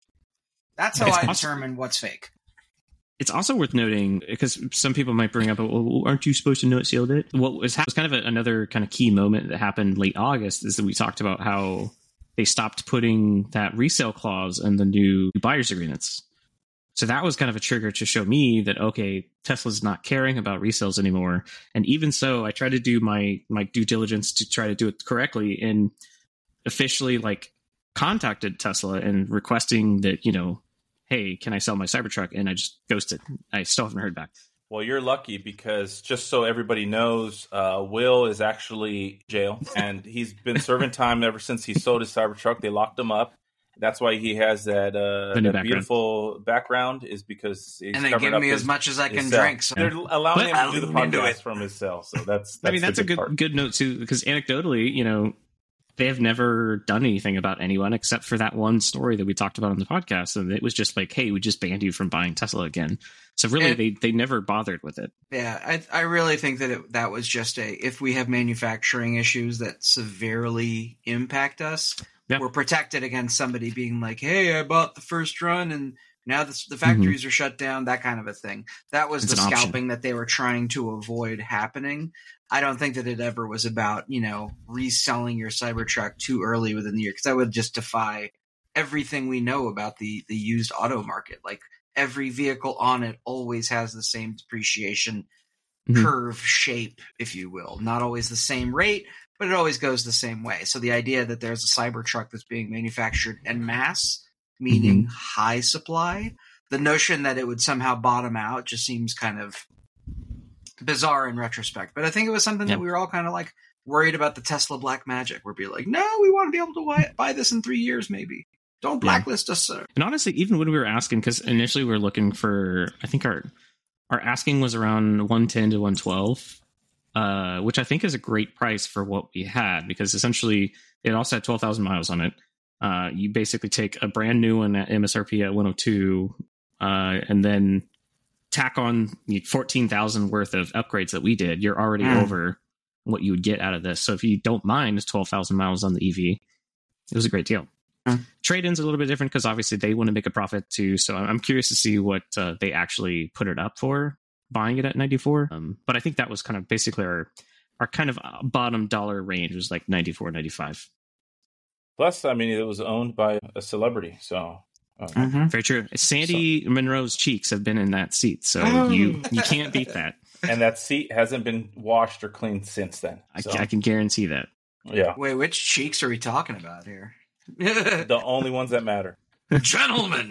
That's how It's I possible. determine what's fake. It's also worth noting, because some people might bring up, well, aren't you supposed to know it sealed it? What was, was kind of a, another kind of key moment that happened late August is that we talked about how they stopped putting that resale clause in the new buyer's agreements. So that was kind of a trigger to show me that, okay, Tesla's not caring about resales anymore. And even so, I tried to do my, my due diligence to try to do it correctly and officially like contacted Tesla and requesting that, you know, hey, can I sell my Cybertruck? And I just ghosted. I still haven't heard back. Well, you're lucky because just so everybody knows, uh, Will is actually in jail, and he's been serving time ever since he sold his Cybertruck. They locked him up. That's why he has that, uh, The new that background. beautiful background, is because he's And they covering give up me his, as much as I his can cell. drink. So They're allowing But- him to do the I'll into podcast it. from his cell, so that's. that's I mean, that's the a good part. good note too, because anecdotally, you know, they have never done anything about anyone except for that one story that we talked about on the podcast, and it was just like, hey, we just banned you from buying Tesla again. So really, And- they they never bothered with it. yeah, I I really think that it, that was just a if we have manufacturing issues that severely impact us, Yeah. we're protected against somebody being like, hey, I bought the first run and now the, the factories are shut down, that kind of a thing. That was It's the an option. scalping that they were trying to avoid happening. I don't think that it ever was about, you know, reselling your Cybertruck too early within the year, because that would just defy everything we know about the the used auto market. Like every vehicle on it always has the same depreciation Mhm. curve shape, if you will. Not always the same rate, but it always goes the same way. So the idea that there's a Cybertruck that's being manufactured en masse, meaning high supply, the notion that it would somehow bottom out just seems kind of bizarre in retrospect. But I think it was something Yeah. that we were all kind of like worried about the Tesla black magic. We're being like, no, we want to be able to buy, buy this in three years, maybe. Don't Yeah. blacklist us, sir. And honestly, even when we were asking, because initially we were looking for, I think our our asking was around one ten to one twelve, uh, which I think is a great price for what we had, because essentially it also had twelve thousand miles on it. Uh, you basically take a brand new one at M S R P at one oh two, uh, and then tack on fourteen thousand worth of upgrades that we did. You're already Mm. over what you would get out of this. So if you don't mind, it's twelve thousand miles on the E V. It was a great deal. Mm. Trade-ins are a little bit different because obviously they want to make a profit too. So I'm curious to see what uh, they actually put it up for, buying it at ninety-four. Um, but I think that was kind of basically our our kind of bottom dollar range was like ninety-four, ninety-five. Plus, I mean, it was owned by a celebrity, so. Uh, Mm-hmm. Very true. Sandy Monroe's cheeks have been in that seat, so Oh. you you can't beat that. and that seat hasn't been washed or cleaned since then. So. I, I can guarantee that. Yeah. Wait, which cheeks are we talking about here? The only ones that matter. Gentlemen.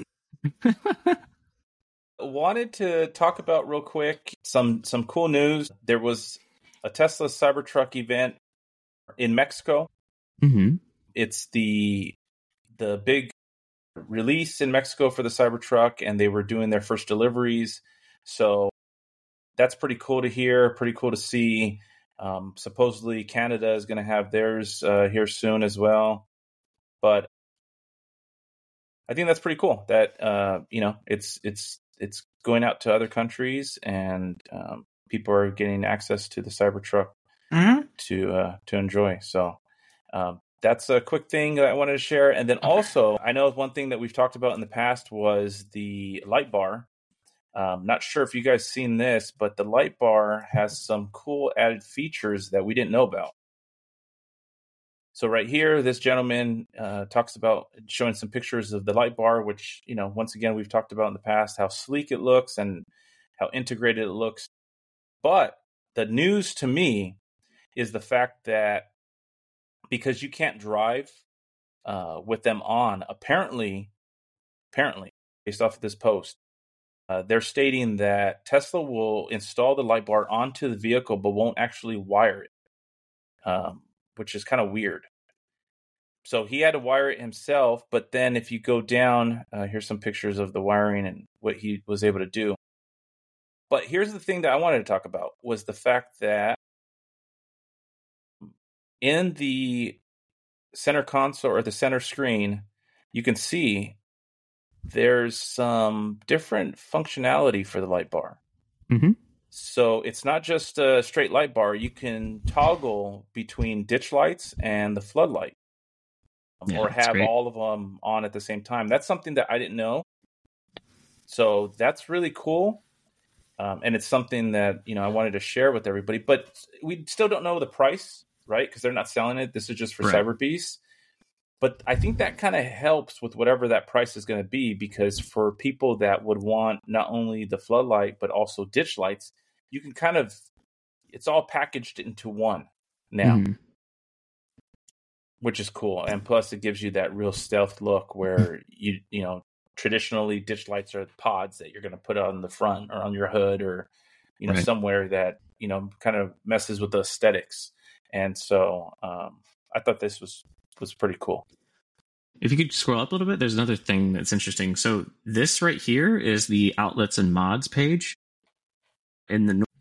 Wanted to talk about real quick some some cool news. There was a Tesla Cybertruck event in Mexico. Mm-hmm. It's the the big release in Mexico for the Cybertruck, and they were doing their first deliveries. So that's pretty cool to hear, pretty cool to see. Um, supposedly Canada is going to have theirs uh, here soon as well. But I think that's pretty cool that, uh, you know, it's it's it's going out to other countries, and um, people are getting access to the Cybertruck Mm-hmm. to uh, to enjoy. So um, that's a quick thing that I wanted to share. And then also, I know one thing that we've talked about in the past was the light bar. Um, not sure if you guys seen this, but the light bar has some cool added features that we didn't know about. So right here, this gentleman uh, talks about showing some pictures of the light bar, which, you know, once again, we've talked about in the past, how sleek it looks and how integrated it looks. But the news to me is the fact that because you can't drive uh, with them on, apparently, apparently, based off of this post, uh, they're stating that Tesla will install the light bar onto the vehicle, but won't actually wire it, um, which is kind of weird. So he had to wire it himself, but then if you go down, uh, here's some pictures of the wiring and what he was able to do. But here's the thing that I wanted to talk about was the fact that in the center console or the center screen, you can see there's some different functionality for the light bar. Mm-hmm. So it's not just a straight light bar. You can toggle between ditch lights and the floodlight, um, Yeah, or that's have great. all of them on at the same time. That's something that I didn't know. So that's really cool. Um, and it's something that, you know, I wanted to share with everybody, but we still don't know the price, right? Because they're not selling it. This is just for Right. Cyberbeast. But I think that kind of helps with whatever that price is going to be, because for people that would want not only the floodlight, but also ditch lights, you can kind of, it's all packaged into one now, Mhm. which is cool. And plus it gives you that real stealth look where you, you know, traditionally ditch lights are pods that you're going to put on the front or on your hood or, you know, Right. somewhere that, you know, kind of messes with the aesthetics. And so um, I thought this was, was pretty cool. If you could scroll up a little bit, there's another thing that's interesting. So this right here is the outlets and mods page in the nor-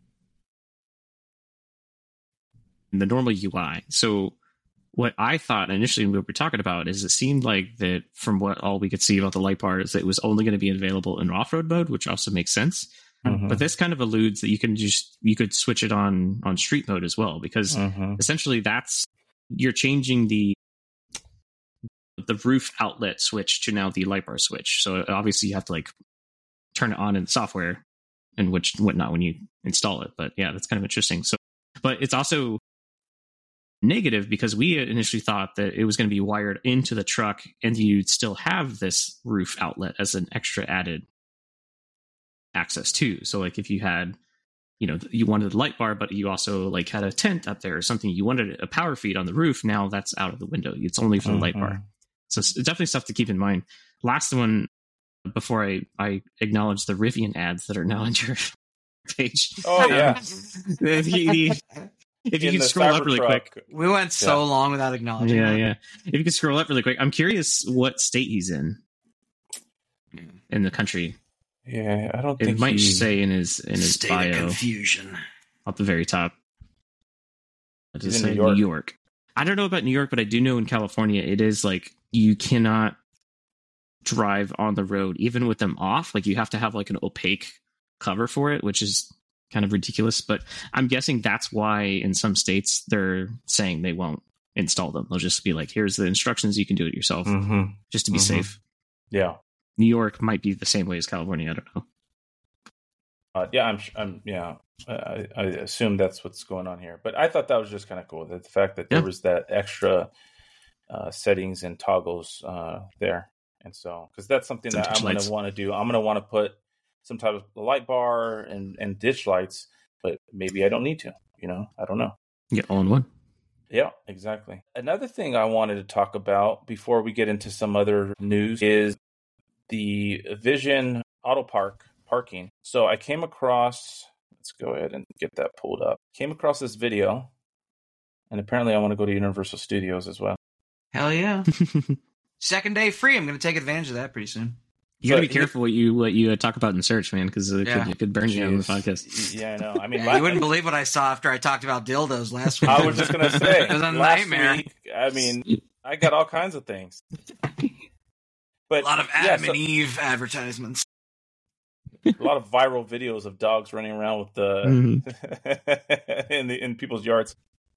in the normal U I. So what I thought initially when we were talking about is it seemed like that from what all we could see about the light bar is that it was only going to be available in off-road mode, which also makes sense. Mhm. But this kind of alludes that you can just you could switch it on on street mode as well, because Mhm. essentially that's you're changing the the roof outlet switch to now the light bar switch. So obviously you have to like turn it on in the software and which whatnot when you install it. But yeah, that's kind of interesting. So, but it's also negative because we initially thought that it was going to be wired into the truck and you'd still have this roof outlet as an extra added access too. So like if you had, you know, you wanted the light bar, but you also like had a tent up there or something, you wanted a power feed on the roof. Now that's out of the window. It's only for the light bar. So it's definitely stuff to keep in mind. Last one, before I, I acknowledge the Rivian ads that are now on your page. Oh, yeah. if you, if you In can the scroll up really Cybertruck. quick. We went so Yeah. long without acknowledging Yeah, that. yeah. If you can scroll up really quick. I'm curious what state he's in in the country. Yeah, I don't It think might he... say in his in his State bio of confusion. at the very top. It He's does in say New York. New York. I don't know about New York, but I do know in California it is like you cannot drive on the road even with them off. Like you have to have like an opaque cover for it, which is kind of ridiculous. But I'm guessing that's why in some states they're saying they won't install them. They'll just be like, here's the instructions, you can do it yourself, Mhm. just to be Mhm. safe. Yeah. New York might be the same way as California. I don't know. Uh, yeah, I'm, I'm, yeah, I, I assume that's what's going on here. But I thought that was just kind of cool. The fact that there Yeah. was that extra uh, settings and toggles uh, there. And so, because that's something Some that ditch I'm going lights. to want to do. I'm going to want to put some type of light bar and, and ditch lights but maybe I don't need to. You know, I don't know. Yeah, all in one. Yeah, exactly. Another thing I wanted to talk about before we get into some other news is the Vision Auto Park parking. So I came across, let's go ahead and get that pulled up. Came across this video, and apparently I want to go to Universal Studios as well. Hell yeah. Second day free. I'm going to take advantage of that pretty soon. You got to But be careful what you what you uh, talk about in search, man, because it, Yeah. could, it could burn you on the Jeez. podcast. Yeah, I know. I mean, Yeah, la- you wouldn't believe what I saw after I talked about dildos last week. I was just going to say, It was a last nightmare. week, I mean, I got all kinds of things. But A lot of yeah, Adam so- and Eve advertisements. a lot of viral videos of dogs running around with the Mhm. in the in people's yards.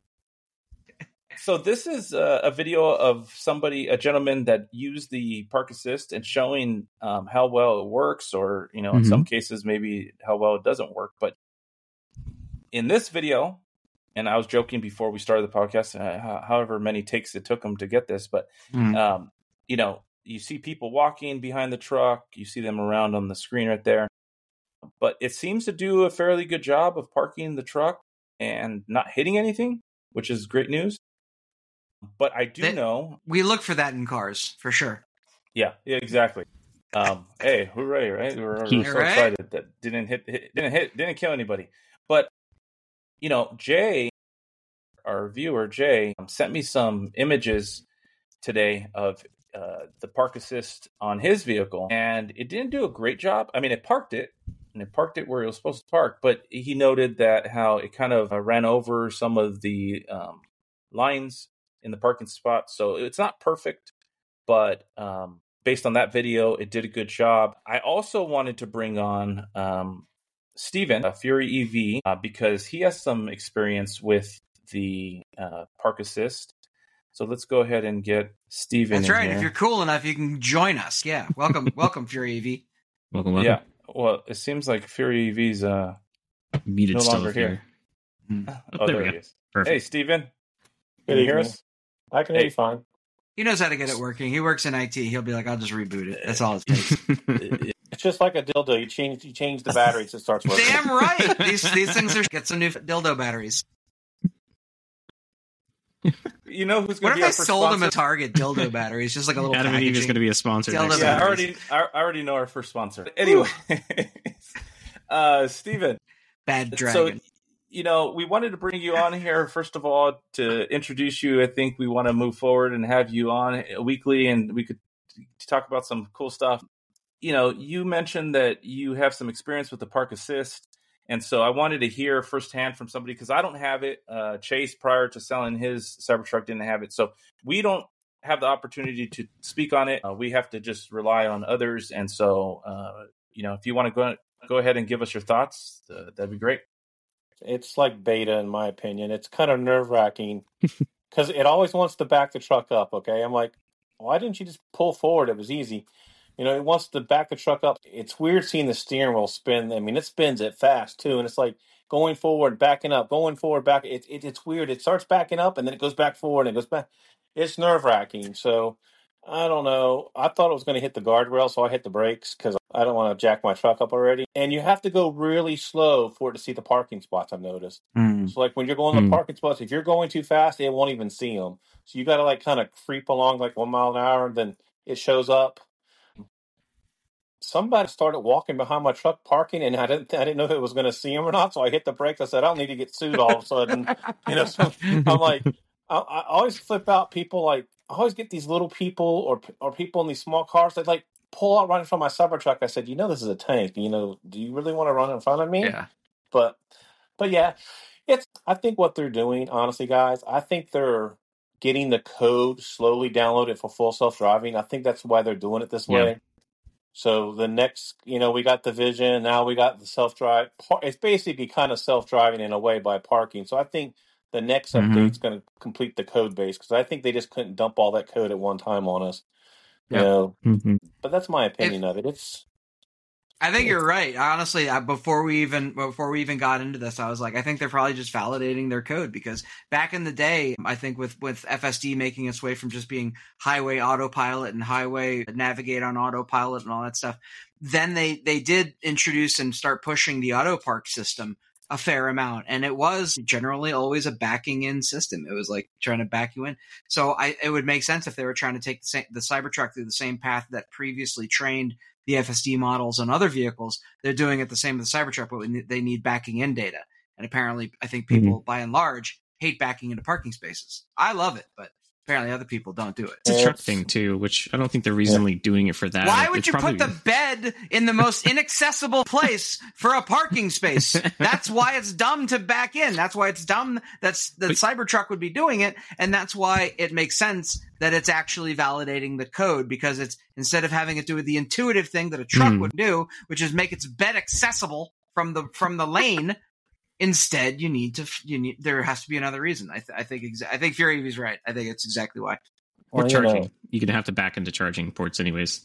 So this is a, a video of somebody, a gentleman that used the Park Assist and showing um, how well it works, or you know, in Mhm. some cases maybe how well it doesn't work. But in this video, and I was joking before we started the podcast, uh, however many takes it took them to get this, but Mm. um, you know, you see people walking behind the truck, you see them around on the screen right there. But it seems to do a fairly good job of parking the truck and not hitting anything, which is great news. But I do They- know, We look for that in cars, for sure. yeah, yeah, exactly. Um, hey, hooray, right? We're, we're so Hooray. excited that didn't hit, hit, didn't hit, didn't kill anybody. But you know, Jay, our viewer Jay, um, sent me some images today of uh, the Park Assist on his vehicle, and it didn't do a great job. I mean, it parked it, and it parked it where it was supposed to park, but he noted that how it kind of uh, ran over some of the um, lines in the parking spot. So it's not perfect, but um, based on that video, it did a good job. I also wanted to bring on um, Steven, uh, Fury E V, uh, because he has some experience with the uh, Park Assist. So let's go ahead and get Steven That's in right. here. If you're cool enough, you can join us. Yeah. Welcome, welcome, Fury E V. Welcome, welcome. Yeah. Well, it seems like Fury E V's uh Muted no still longer if here. you're- Oh, Oh, there, there we he go. is. Perfect. Hey, Steven. Good Can you hear evening. us? I can hear Hey. you fine. He knows how to get it working. He works in I T. He'll be like, I'll just reboot it. That's all it takes. It's just like a dildo. You change you change the batteries, it starts working. Damn right. These these things are get some new dildo batteries. You know who's What going to if be I our first sold him sponsor? a Target dildo batteries? Just like a little Adam and packaging. Eve is going to be a sponsor. Dildo next Yeah, I time. already, I I already know our first sponsor. Anyway, uh, Steven. Bad So, dragon. you know, we wanted to bring you on here, first of all, to introduce you. I think we want to move forward and have you on weekly, and we could talk about some cool stuff. You know, you mentioned that you have some experience with the Park Assist. And so I wanted to hear firsthand from somebody, because I don't have it. Uh, Chase, prior to selling his Cybertruck, didn't have it. So we don't have the opportunity to speak on it. Uh, we have to just rely on others. And so, uh, you know, if you want to go go ahead and give us your thoughts, uh, that'd be great. It's like beta, in my opinion. It's kind of nerve wracking because it always wants to back the truck up. Okay, I'm like, why didn't you just pull forward? It was easy. You know, it wants to back the truck up. It's weird seeing the steering wheel spin. I mean, it spins it fast too, and it's like going forward, backing up, going forward, back. It, it it's weird. It starts backing up, and then it goes back forward, and it goes back. It's nerve wracking. So I don't know. I thought it was going to hit the guardrail, so I hit the brakes because I don't want to jack my truck up already. And you have to go really slow for it to see the parking spots, I've noticed. Mm. So like when you're going to Hmm. the parking spots, if you're going too fast, it won't even see them. So you got to like kind of creep along like one mile an hour, and then it shows up. Somebody started walking behind my truck parking, and I didn't I didn't know if it was going to see him or not. So I hit the brakes. I said, I don't need to get sued all of a sudden. You know, so I'm like, I, I always flip out people. Like I always get these little people or or people in these small cars that like pull out right in front of my Cybertruck. I said, you know, this is a tank. You know, do you really want to run in front of me? Yeah. But, but yeah, it's. I think what they're doing, honestly, guys, I think they're getting the code slowly downloaded for full self driving. I think that's why they're doing it this Yeah. way. So the next, you know, we got the Vision. Now we got the self drive. It's basically kind of self driving in a way by parking. So I think the next Mhm. update's going to complete the code base because I think they just couldn't dump all that code at one time on us. You Yep. know, Mhm. but that's my opinion of it. It's I think you're right. Honestly, I, before we even before we even got into this, I was like, I think they're probably just validating their code because back in the day, I think with with F S D making its way from just being highway autopilot and highway navigate on autopilot and all that stuff, then they they did introduce and start pushing the auto park system a fair amount, and it was generally always a backing in system. It was like trying to back you in. So I, it would make sense if they were trying to take the, same, the Cybertruck through the same path that previously trained the F S D models on other vehicles. They're doing it the same with the Cybertruck, but they need backing in data. And apparently, I think people, mm-hmm. by and large, hate backing into parking spaces. I love it, but apparently other people don't do it. It's a truck thing too, which I don't think they're reasonably yeah. doing it for that. Why would it's you probably... put the bed in the most inaccessible place for a parking space? That's why it's dumb to back in. That's why it's dumb that's that but... Cybertruck would be doing it, and that's why it makes sense that it's actually validating the code, because it's instead of having it do the intuitive thing that a truck mm. would do, which is make its bed accessible from the from the lane. Instead, you need to. You need. There has to be another reason. I, th- I think. Exa- I think Fury is right. I think it's exactly why. Or well, charging. You know, You're gonna have to back into charging ports, anyways.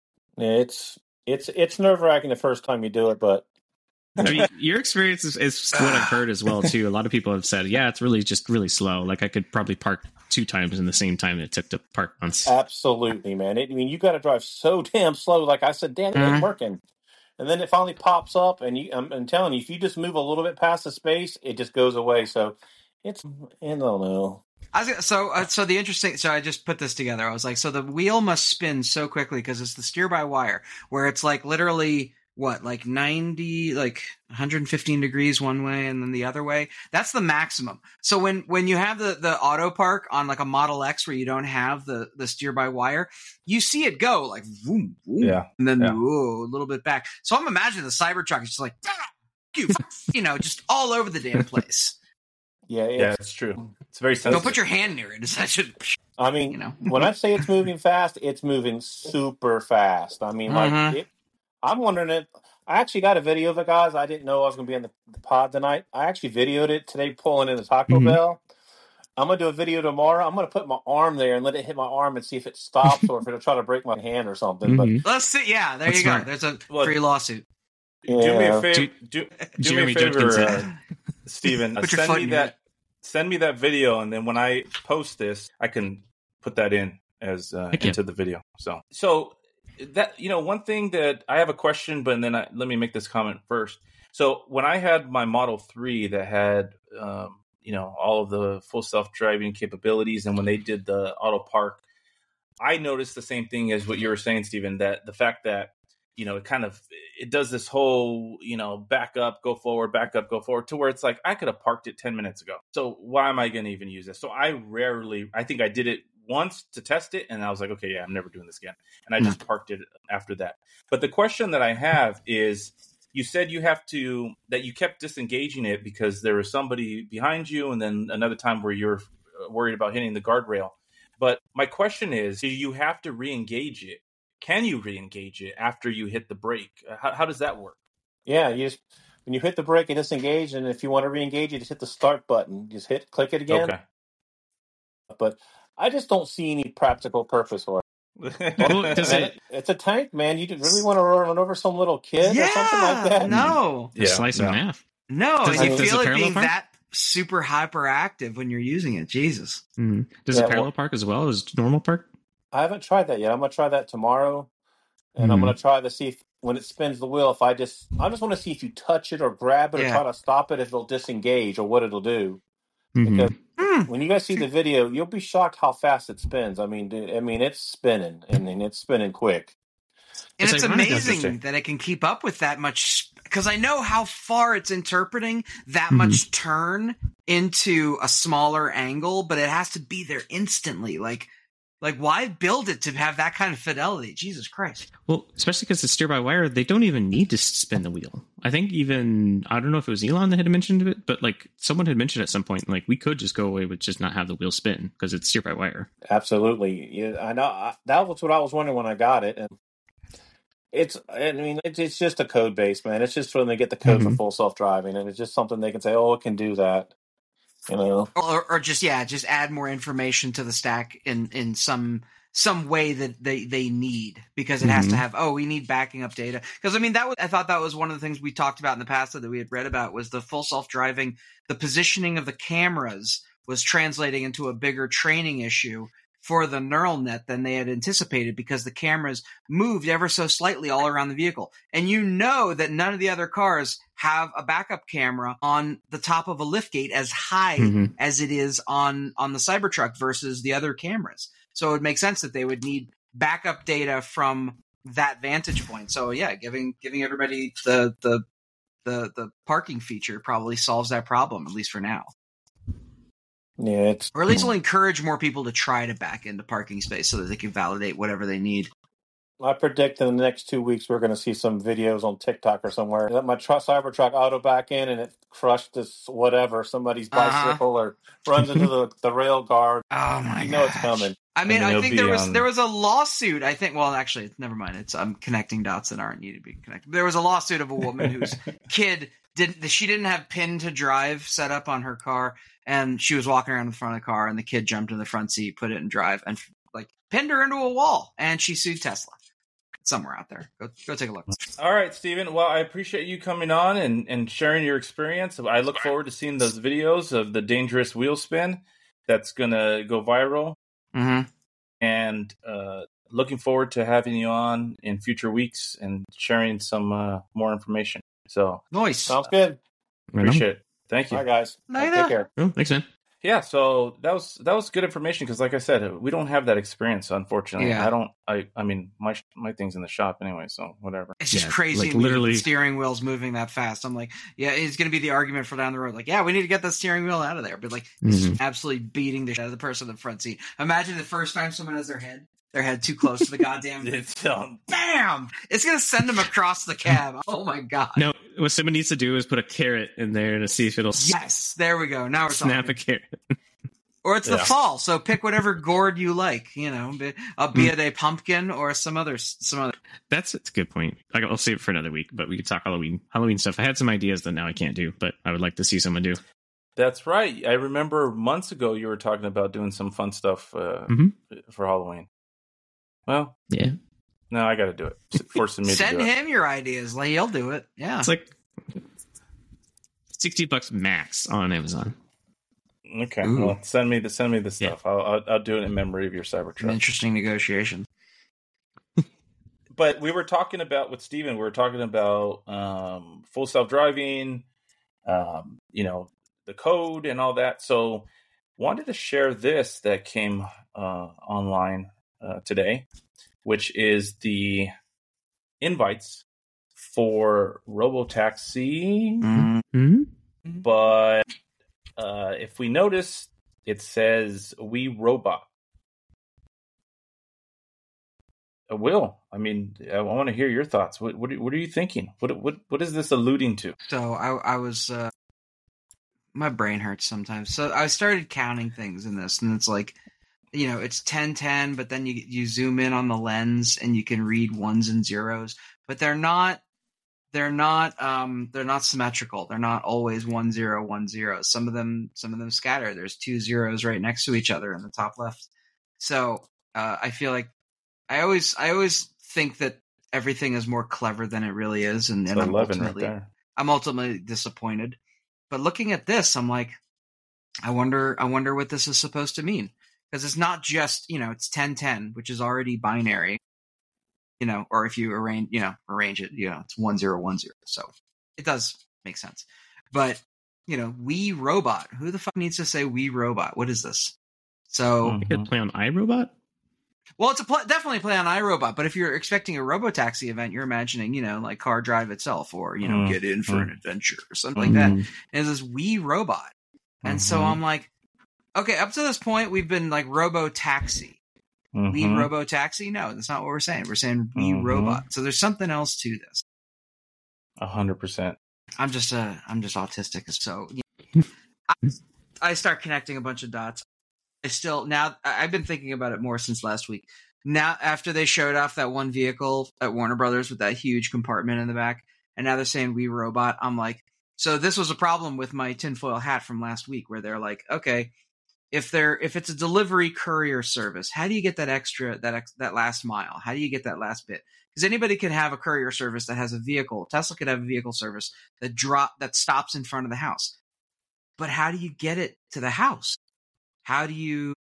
It's it's it's nerve wracking the first time you do it, but I mean, your experience is, is what I've heard as well too. A lot of people have said, "Yeah, it's really just really slow. Like I could probably park two times in the same time it took to park once." Absolutely, man. It, I mean, you got to drive so damn slow. Like I said, damn, it ain't working. And then it finally pops up, and you, I'm, I'm telling you, if you just move a little bit past the space, it just goes away. So it's, I don't know. I was, so, uh, so the interesting, so I just put this together. I was like, so the wheel must spin so quickly because it's the steer by wire, where it's like literally what, like ninety, like one hundred fifteen degrees one way and then the other way. That's the maximum. So when, when you have the, the auto park on like a Model X where you don't have the, the steer by wire, you see it go like, boom, boom, yeah, and then yeah. whoa, a little bit back. So I'm imagining the Cybertruck is just like, you, you know, just all over the damn place. Yeah, it's, yeah, it's true. It's very sensitive. Don't put your hand near it. That should, I mean, you know. When I say it's moving fast, it's moving super fast. I mean, like, mm-hmm. it, I'm wondering if I actually got a video of it, guys. I didn't know I was going to be in the, the pod tonight. I actually videoed it today, pulling in the Taco mm-hmm. Bell. I'm going to do a video tomorrow. I'm going to put my arm there and let it hit my arm and see if it stops or if it'll try to break my hand or something. Mm-hmm. But let's see. Yeah, there That's you smart. go. There's a Well, free lawsuit. Yeah. Do me a favor. Do, do, do me a favor, uh, Steven. Put your send foot me in that. it. Send me that video, and then when I post this, I can put that in as uh, into you. the video. So, so that you know, one thing that I have a question, but then I, let me make this comment first. So, when I had my Model three that had, um, you know, all of the full self-driving capabilities, and when they did the auto park, I noticed the same thing as what you were saying, Stephen. That the fact that you know, it kind of, it does this whole, you know, back up, go forward, back up, go forward, to where it's like, I could have parked it ten minutes ago. So why am I going to even use this? So I rarely, I think I did it once to test it, and I was like, okay, yeah, I'm never doing this again. And I just parked it after that. But the question that I have is, you said you have to, that you kept disengaging it because there was somebody behind you, and then another time where you're worried about hitting the guardrail. But my question is, do you have to re-engage it? Can you re-engage it after you hit the brake? How, how does that work? Yeah, you just, when you hit the brake, it disengage, and if you want to re-engage it, just hit the start button. Just hit, click it again. Okay. But I just don't see any practical purpose for it. Well, does it, it's a tank, man. You really want to run over some little kid yeah, or something like that? No. Yeah, slice no. him in half. No, does you it, feel it being park? that super hyperactive when you're using it. Jesus. Mm-hmm. Does yeah, it parallel well, park as well as normal park? I haven't tried that yet. I'm going to try that tomorrow. And mm-hmm. I'm going to try to see if, when it spins the wheel, if I just, I just want to see if you touch it or grab it yeah. or try to stop it, if it'll disengage or what it'll do. Mm-hmm. Because mm. when you guys see the video, you'll be shocked how fast it spins. I mean, dude, I mean, it's spinning, and, and it's spinning quick. And it's, it's amazing that it can keep up with that much, because I know how far it's interpreting that mm-hmm. much turn into a smaller angle, but it has to be there instantly. Like, Like, why build it to have that kind of fidelity? Jesus Christ. Well, especially because it's steer-by-wire, they don't even need to spin the wheel. I think even, I don't know if it was Elon that had mentioned it, but, like, someone had mentioned at some point, like, we could just go away with just not have the wheel spin because it's steer-by-wire. Absolutely. Yeah, I know. I, that was what I was wondering when I got it. And it's, I mean, it's, it's just a code base, man. It's just for them to get the code mm-hmm. for full self-driving, and it's just something they can say, oh, it can do that. You know, or, or just yeah, just add more information to the stack in, in some some way that they, they need, because it has mm-hmm. to have. Oh, we need backing up data, because I mean that was I thought that was one of the things we talked about in the past that we had read about, was the full self driving. The positioning of the cameras was translating into a bigger training issue for the neural net than they had anticipated because the cameras moved ever so slightly all around the vehicle. And you know that none of the other cars have a backup camera on the top of a liftgate as high mm-hmm. as it is on, on the Cybertruck versus the other cameras. So it would make sense that they would need backup data from that vantage point. So yeah, giving giving everybody the the the the parking feature probably solves that problem, at least for now. Yeah, it's, or at least will encourage more people to try to back into parking space so that they can validate whatever they need. I predict in the next two weeks we're going to see some videos on TikTok or somewhere that my tr- Cybertruck auto back in and it crushed this whatever somebody's bicycle uh-huh. or runs into the, the rail guard. Oh my god! You know it's coming. I mean, I think there was on... there was a lawsuit. I think. Well, actually, never mind. It's I'm connecting dots that aren't needed to be connected. There was a lawsuit of a woman whose kid didn't. She didn't have pin to drive set up on her car, and she was walking around in front of the car, and the kid jumped in the front seat, put it in drive, and like pinned her into a wall, and she sued Tesla. Somewhere out there. Go go take a look. All right, Steven. Well, I appreciate you coming on and, and sharing your experience. I look forward to seeing those videos of the dangerous wheel spin that's going to go viral. Mm-hmm. And uh, looking forward to having you on in future weeks and sharing some uh, more information. So nice. Sounds good. Appreciate it. Thank you. All right, guys. Later. Take care. Oh, thanks, man. Yeah, so that was that was good information because, like I said, we don't have that experience, unfortunately. Yeah. I don't. I I mean, my my thing's in the shop anyway, so whatever. It's just yeah, crazy. Like literally, the steering wheel's moving that fast. I'm like, yeah, it's going to be the argument for down the road. Like, yeah, we need to get the steering wheel out of there. But like, mm-hmm. it's absolutely beating the shit out of the person in the front seat. Imagine the first time someone has their head. Their head too close to the goddamn it's um, bam! It's gonna send them across the cab. Oh my god! No, what someone needs to do is put a carrot in there to see if it'll yes. There we go. Now we're snap talking. a carrot. Or it's yeah. the fall, so pick whatever gourd you like. You know, be, uh, be it a pumpkin or some other some other. That's, that's a good point. I'll save it for another week, but we could talk Halloween Halloween stuff. I had some ideas that now I can't do, but I would like to see someone do. That's right. I remember months ago you were talking about doing some fun stuff uh, mm-hmm. for Halloween. Well, yeah. No, I got to do it. Forcing me Send to do him it. your ideas. Like he'll do it. Yeah, it's like sixty bucks max on Amazon. Okay, Ooh. well, send me the send me the stuff. Yeah. I'll, I'll I'll do it in memory of your Cybertruck. An interesting negotiation. But we were talking about with Steven, we were talking about um, full self driving, um, you know, the code and all that. So, wanted to share this that came uh, online uh, today, which is the invites for Robotaxi. Mm-hmm. But uh, if we notice, it says "We Robot." Uh, Will, I mean, I want to hear your thoughts. What what, what are you thinking? What what what is this alluding to? So I I was uh, my brain hurts sometimes. So I started counting things in this, and it's like, you know, it's ten ten, but then you you zoom in on the lens and you can read ones and zeros, but they're not they're not um they're not symmetrical. They're not always one zero one zero. Some of them some of them scatter. There's two zeros right next to each other in the top left. So uh, I feel like I always I always think that everything is more clever than it really is, and, and I'm ultimately right there. I'm ultimately disappointed. But looking at this, I'm like, I wonder I wonder what this is supposed to mean. Because it's not just, you know, it's ten ten, which is already binary, you know, or if you arrange, you know, arrange it, you know, it's one zero one zero. So it does make sense. But, you know, We Robot, who the fuck needs to say We Robot? What is this? So you could play on iRobot? Well, it's a pl- definitely play on iRobot, but if you're expecting a Robotaxi event, you're imagining, you know, like Car Drive itself, or, you know, mm. Get In for mm. an Adventure or something mm. like that. And it's this We Robot. And mm-hmm. so I'm like, okay, up to this point, we've been like Robotaxi. Mm-hmm. We Robotaxi? No, that's not what we're saying. We're saying We mm-hmm. Robot. So there's something else to this. A hundred percent. I'm just uh, I'm just autistic. So you know, I, I start connecting a bunch of dots. I still now I've been thinking about it more since last week. Now, after they showed off that one vehicle at Warner Brothers with that huge compartment in the back, and now they're saying We Robot, I'm like, so this was a problem with my tinfoil hat from last week, where they're like, okay, if they're if it's a delivery courier service, how do you get that extra that ex, that last mile? How do you get that last bit? Because anybody could have a courier service that has a vehicle. Tesla could have a vehicle service that drop that stops in front of the house. But how do you get it to the house? How do you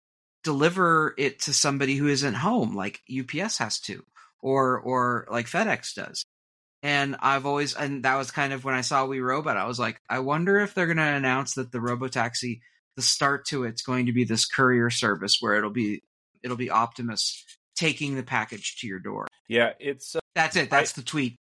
deliver it to somebody who isn't home, like U P S has to, or or like FedEx does. And I've always, and that was kind of when I saw We Robot, I was like, I wonder if they're going to announce that the Robotaxi, the start to it's going to be this courier service where it'll be it'll be Optimus taking the package to your door. Yeah, it's uh, that's it. That's I, the tweet.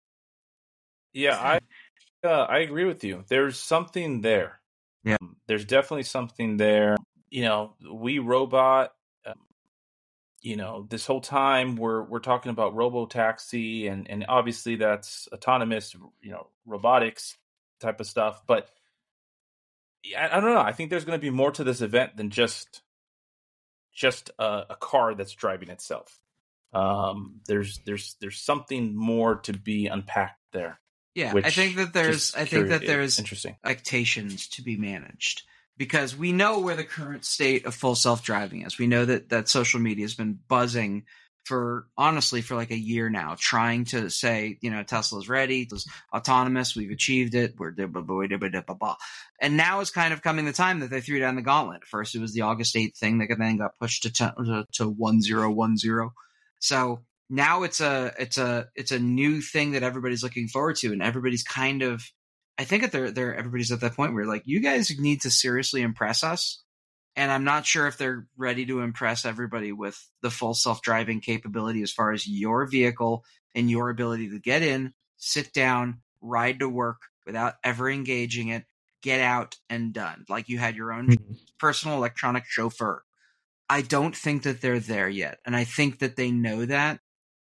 Yeah, I uh, I agree with you. There's something there. Yeah, um, there's definitely something there. You know, We Robot. Um, you know, this whole time we're we're talking about Robotaxi, and and obviously that's autonomous, you know, robotics type of stuff. But I, I don't know. I think there's going to be more to this event than just just a, a car that's driving itself. Um, there's there's there's something more to be unpacked there. Yeah, I think that there's I think that there's interesting expectations to be managed, because we know where the current state of full self-driving is. We know that that social media has been buzzing for honestly for like a year now, trying to say, you know, Tesla's ready, it's autonomous, we've achieved it, we're blah, blah, blah, blah, blah. And now is kind of coming the time that they threw down the gauntlet. At first it was the August eighth thing that then got pushed to to, to one zero one zero. So now it's a it's a it's a new thing that everybody's looking forward to, and everybody's kind of, I think that they're they're everybody's at that point where like, you guys need to seriously impress us. And I'm not sure if they're ready to impress everybody with the full self-driving capability as far as your vehicle and your ability to get in, sit down, ride to work without ever engaging it, get out and done. Like you had your own mm-hmm. personal electronic chauffeur. I don't think that they're there yet. And I think that they know that.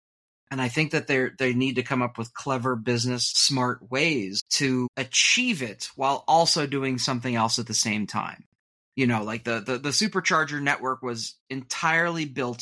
And I think that they they need to come up with clever business, smart ways to achieve it while also doing something else at the same time. You know, like the, the, the supercharger network was entirely built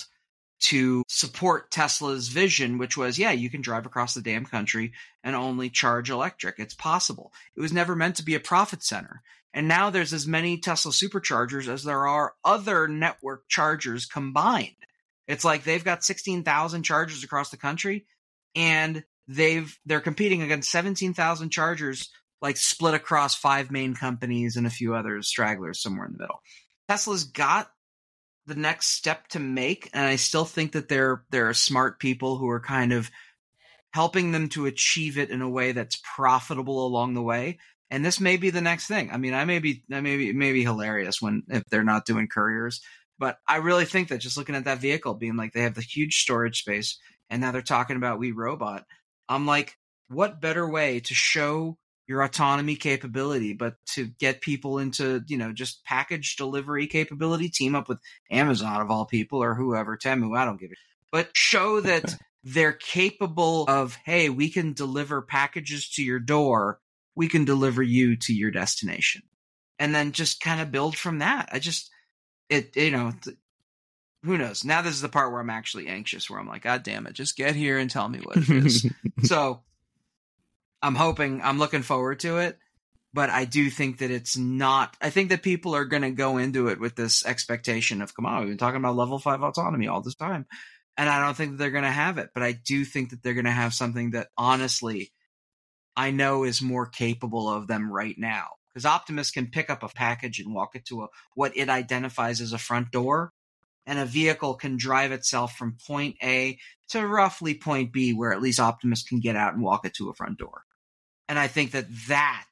to support Tesla's vision, which was, yeah, you can drive across the damn country and only charge electric. It's possible. It was never meant to be a profit center. And now there's as many Tesla superchargers as there are other network chargers combined. It's like they've got sixteen thousand chargers across the country, and they've they're competing against seventeen thousand chargers like split across five main companies and a few other stragglers somewhere in the middle. Tesla's got the next step to make, and I still think that there there are smart people who are kind of helping them to achieve it in a way that's profitable along the way. And this may be the next thing. I mean, I may be I may be, it may be hilarious when if they're not doing couriers, but I really think that just looking at that vehicle, being like they have the huge storage space, and now they're talking about We Robot, I'm like, what better way to show your autonomy capability, but to get people into, you know, just package delivery capability, team up with Amazon of all people, or whoever, Temu, I don't give a but show that they're capable of, hey, we can deliver packages to your door, we can deliver you to your destination. And then just kind of build from that. I just, it, you know, th- who knows? Now this is the part where I'm actually anxious, where I'm like, God damn it, just get here and tell me what it is. So I'm hoping, I'm looking forward to it, but I do think that it's not, I think that people are going to go into it with this expectation of, come on, we've been talking about level five autonomy all this time. And I don't think that they're going to have it, but I do think that they're going to have something that honestly, I know is more capable of them right now. Because Optimus can pick up a package and walk it to a, what it identifies as a front door, and a vehicle can drive itself from point A to roughly point B, where at least Optimus can get out and walk it to a front door. And I think that that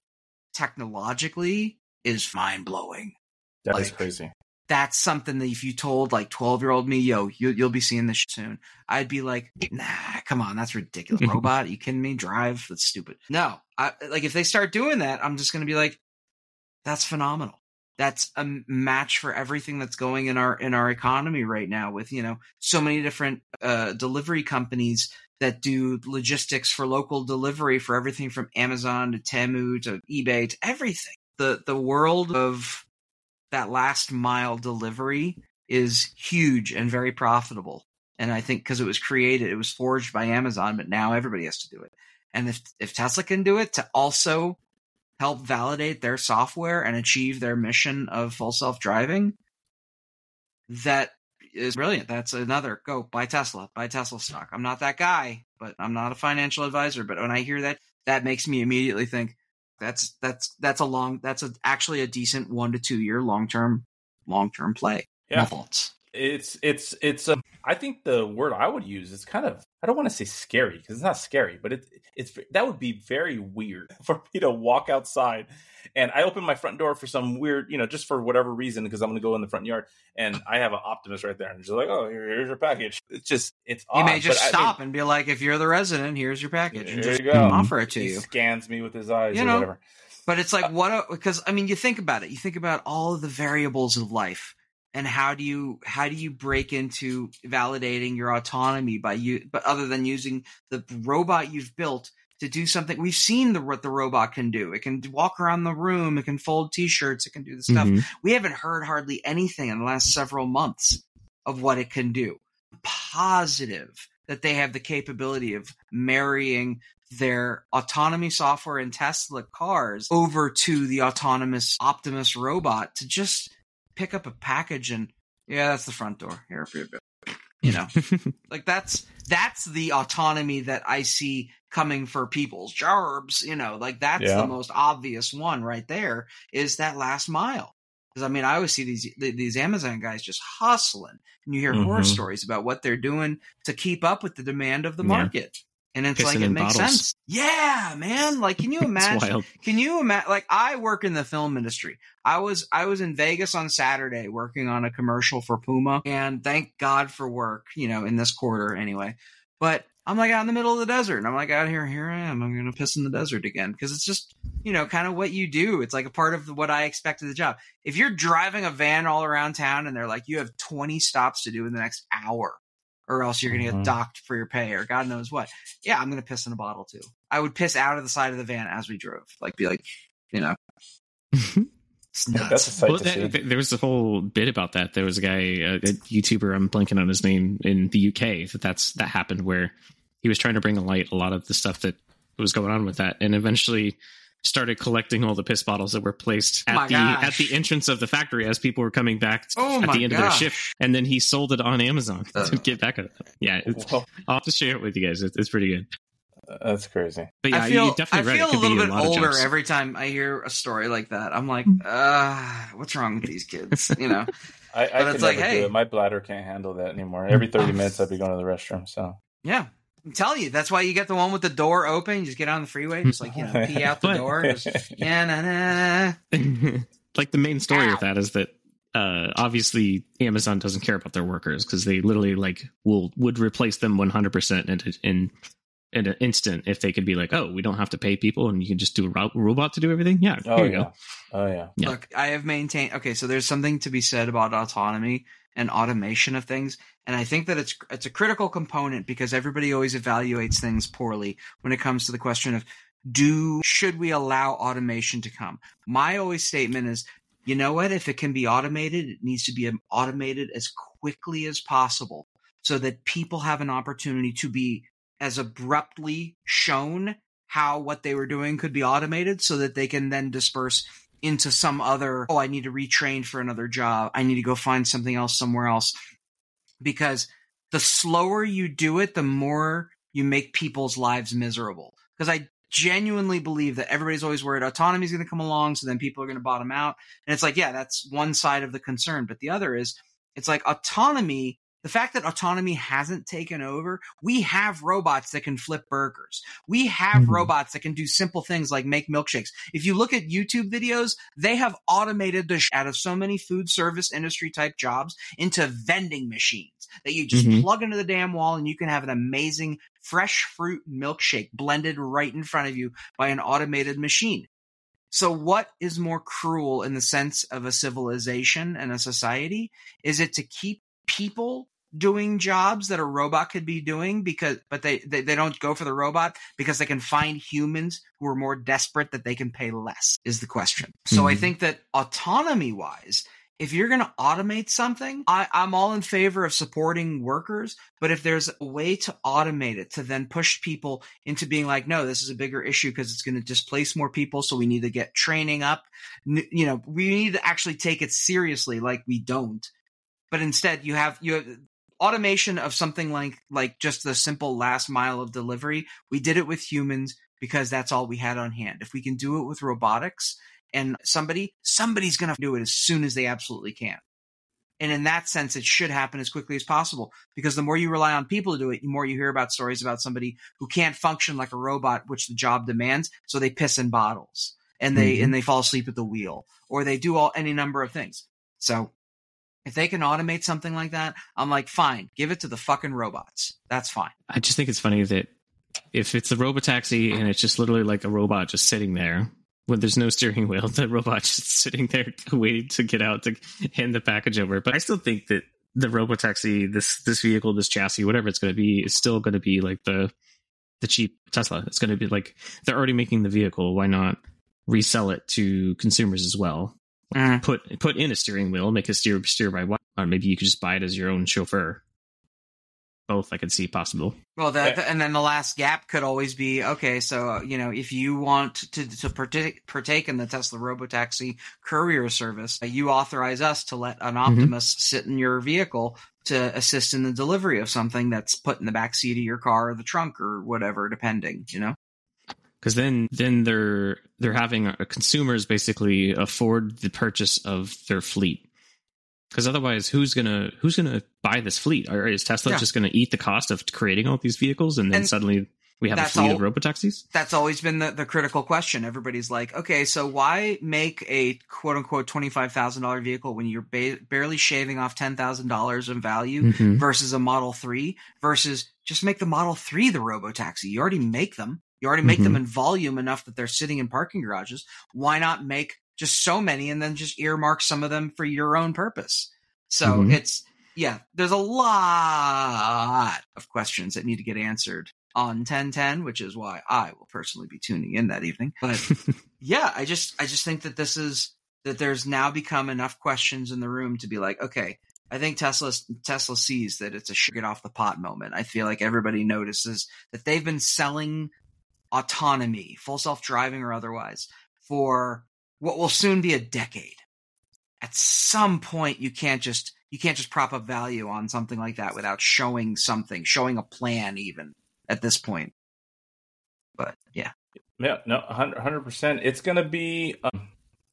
technologically is mind-blowing. That like, is crazy. That's something that if you told like twelve-year-old me, yo, you, you'll be seeing this soon, I'd be like, nah, come on, that's ridiculous. Robot, are you kidding me? Drive? That's stupid. No, I, like if they start doing that, I'm just going to be like, that's phenomenal. That's a match for everything that's going in our in our economy right now, with, you know, so many different uh, delivery companies that do logistics for local delivery for everything from Amazon to Temu to eBay to everything. The the world of that last mile delivery is huge and very profitable. And I think because it was created, it was forged by Amazon, but now everybody has to do it. And if if Tesla can do it to also help validate their software and achieve their mission of full self-driving, that is brilliant. That's another go buy Tesla, buy Tesla stock. I'm not that guy, but I'm not a financial advisor. But when I hear that, that makes me immediately think that's that's that's a long that's a, actually a decent one to two year long term long term play. Yeah. My thoughts. It's it's it's. Um, I think the word I would use is kind of. I don't want to say scary because it's not scary, but it it's that would be very weird for me to walk outside, and I open my front door for some weird, you know, just for whatever reason because I'm going to go in the front yard, and I have an Optimus right there, and just like, oh, here, here's your package. It's just it's. He odd, may just but stop I mean, and be like, if you're the resident, here's your package, and there just you go. offer it to he you. Scans me with his eyes You or know, whatever. But it's like, what, because, I mean, you think about it. You think about all of the variables of life and how do you, how do you break into validating your autonomy by you, but other than using the robot you've built to do something. We've seen the, what the robot can do. It can walk around the room. It can fold t-shirts. It can do the stuff. Mm-hmm. We haven't heard hardly anything in the last several months of what it can do. Positive that they have the capability of marrying their autonomy software in Tesla cars over to the autonomous Optimus robot to just pick up a package and, yeah, that's the front door. Here for your bill. You know, like that's, that's the autonomy that I see coming for people's jobs. You know, like that's Yeah. the most obvious one right there is that last mile. Because I mean, I always see these these Amazon guys just hustling, and you hear Mhm. horror stories about what they're doing to keep up with the demand of the Yeah. market. And it's Pissing like, it in makes bottles. sense. Yeah, man. Like, can you It's imagine? wild. Can you imagine? Like, I work in the film industry. I was I was in Vegas on Saturday working on a commercial for Puma, and thank God for work, you know, in this quarter anyway. But I'm like out in the middle of the desert, and I'm like out here, here I am. I'm going to piss in the desert again because it's just, you know, kind of what you do. It's like a part of what I expect of the job. If you're driving a van all around town and they're like, you have twenty stops to do in the next hour, or else you're going to Mhm. get docked for your pay or God knows what. Yeah, I'm going to piss in a bottle too. I would piss out of the side of the van as we drove. Like, be like, you know. It's Yeah, nuts. that's a sight Well, to that, see. th- there was a whole bit about that. There was a guy, a, a YouTuber, I'm blanking on his name, in the U K that that's that happened, where he was trying to bring to light a lot of the stuff that was going on with that, and eventually started collecting all the piss bottles that were placed Oh my at the gosh. at the entrance of the factory as people were coming back Oh at my the end gosh. of their shift, and then he sold it on Amazon Uh. to get back at it. Yeah, it's, Well, I'll have to share it with you guys. It's, it's pretty good. that's crazy. But yeah, I feel, you're definitely I right. feel It could a little be bit a lot of older jobs. every time I hear a story like that. I'm like, uh, what's wrong with these kids? You know? I, I But could it's like, never hey. do it. My bladder can't handle that anymore. Every thirty minutes, I'd be going to the restroom. So Yeah. I'm telling you, that's why you get the one with the door open. You just get on the freeway, just like, you know, pee out the But- door. Just, yeah, nah, nah. Like the main story Ow. with that is that uh obviously Amazon doesn't care about their workers because they literally like will would replace them one hundred percent in in in an instant if they could be like, oh, we don't have to pay people and you can just do a ro- robot to do everything. Yeah, oh here you yeah, go. oh yeah. Yeah. Look, I have maintained. Okay, so there's something to be said about autonomy and automation of things, and I think that it's it's a critical component because everybody always evaluates things poorly when it comes to the question of do should we allow automation to come. My always statement is, you know what? If it can be automated, it needs to be automated as quickly as possible so that people have an opportunity to be as abruptly shown how what they were doing could be automated so that they can then disperse into some other, oh, I need to retrain for another job. I need to go find something else somewhere else. Because the slower you do it, the more you make people's lives miserable. Because I genuinely believe that everybody's always worried autonomy is going to come along, so then people are going to bottom out. And it's like, yeah, that's one side of the concern. But the other is, it's like autonomy, the fact that autonomy hasn't taken over, we have robots that can flip burgers. We have Mhm. robots that can do simple things like make milkshakes. If you look at YouTube videos, they have automated the sh- out of so many food service industry type jobs into vending machines that you just Mhm. plug into the damn wall and you can have an amazing fresh fruit milkshake blended right in front of you by an automated machine. So what is more cruel in the sense of a civilization and a society? Is it to keep people doing jobs that a robot could be doing because, but they, they, they don't go for the robot because they can find humans who are more desperate that they can pay less is the question. So I Mhm. think that autonomy wise, if you're going to automate something, I, I'm all in favor of supporting workers. But if there's a way to automate it to then push people into being like, no, this is a bigger issue because it's going to displace more people. So we need to get training up. N- You know, we need to actually take it seriously like we don't. But instead you have, you have automation of something like, like just the simple last mile of delivery. We did it with humans because that's all we had on hand. If we can do it with robotics, and somebody, somebody's going to do it as soon as they absolutely can. And in that sense, it should happen as quickly as possible, because the more you rely on people to do it, the more you hear about stories about somebody who can't function like a robot, which the job demands. So they piss in bottles and they, mm-hmm. and they fall asleep at the wheel, or they do all any number of things. So if they can automate something like that, I'm like, fine, give it to the fucking robots. That's fine. I just think it's funny that if it's a robotaxi and it's just literally like a robot just sitting there when there's no steering wheel, the robot's just sitting there waiting to get out to hand the package over. But I still think that the robotaxi, this this vehicle, this chassis, whatever it's going to be, is still going to be like the the cheap Tesla. It's going to be like, they're already making the vehicle. Why not resell it to consumers as well? Mm. Put put in a steering wheel, make it steer steer by what? Or maybe you could just buy it as your own chauffeur. Both I could see possible. Well, that, and then the last gap could always be, okay, so, you know, if you want to, to partake, partake in the Tesla Robotaxi courier service, you authorize us to let an Optimus mm-hmm. sit in your vehicle to assist in the delivery of something that's put in the back seat of your car or the trunk or whatever, depending, you know? Because then, then they're they're having a, consumers basically afford the purchase of their fleet. Because otherwise, who's gonna who's gonna buy this fleet? Or is Tesla yeah. just gonna eat the cost of creating all these vehicles, and then and suddenly we have a fleet all, of robotaxis? That's always been the, the critical question. Everybody's like, okay, so why make a quote unquote twenty five thousand dollar vehicle when you're ba- barely shaving off ten thousand dollars in value mm-hmm. versus a Model three? Versus just make the Model three the robotaxi. You already make them. You already make mm-hmm. them in volume enough that they're sitting in parking garages. Why not make just so many and then just earmark some of them for your own purpose? So mm-hmm. it's, yeah, there's a lot of questions that need to get answered on ten ten, which is why I will personally be tuning in that evening. But yeah, I just, I just think that this is, that there's now become enough questions in the room to be like, okay, I think Tesla, Tesla sees that it's a shit get off the pot moment. I feel like everybody notices that they've been selling autonomy, full self-driving or otherwise, for what will soon be a decade. At some point, you can't just you can't just prop up value on something like that without showing something, showing a plan, even at this point. But yeah, yeah, no, one hundred percent. It's gonna be. Um,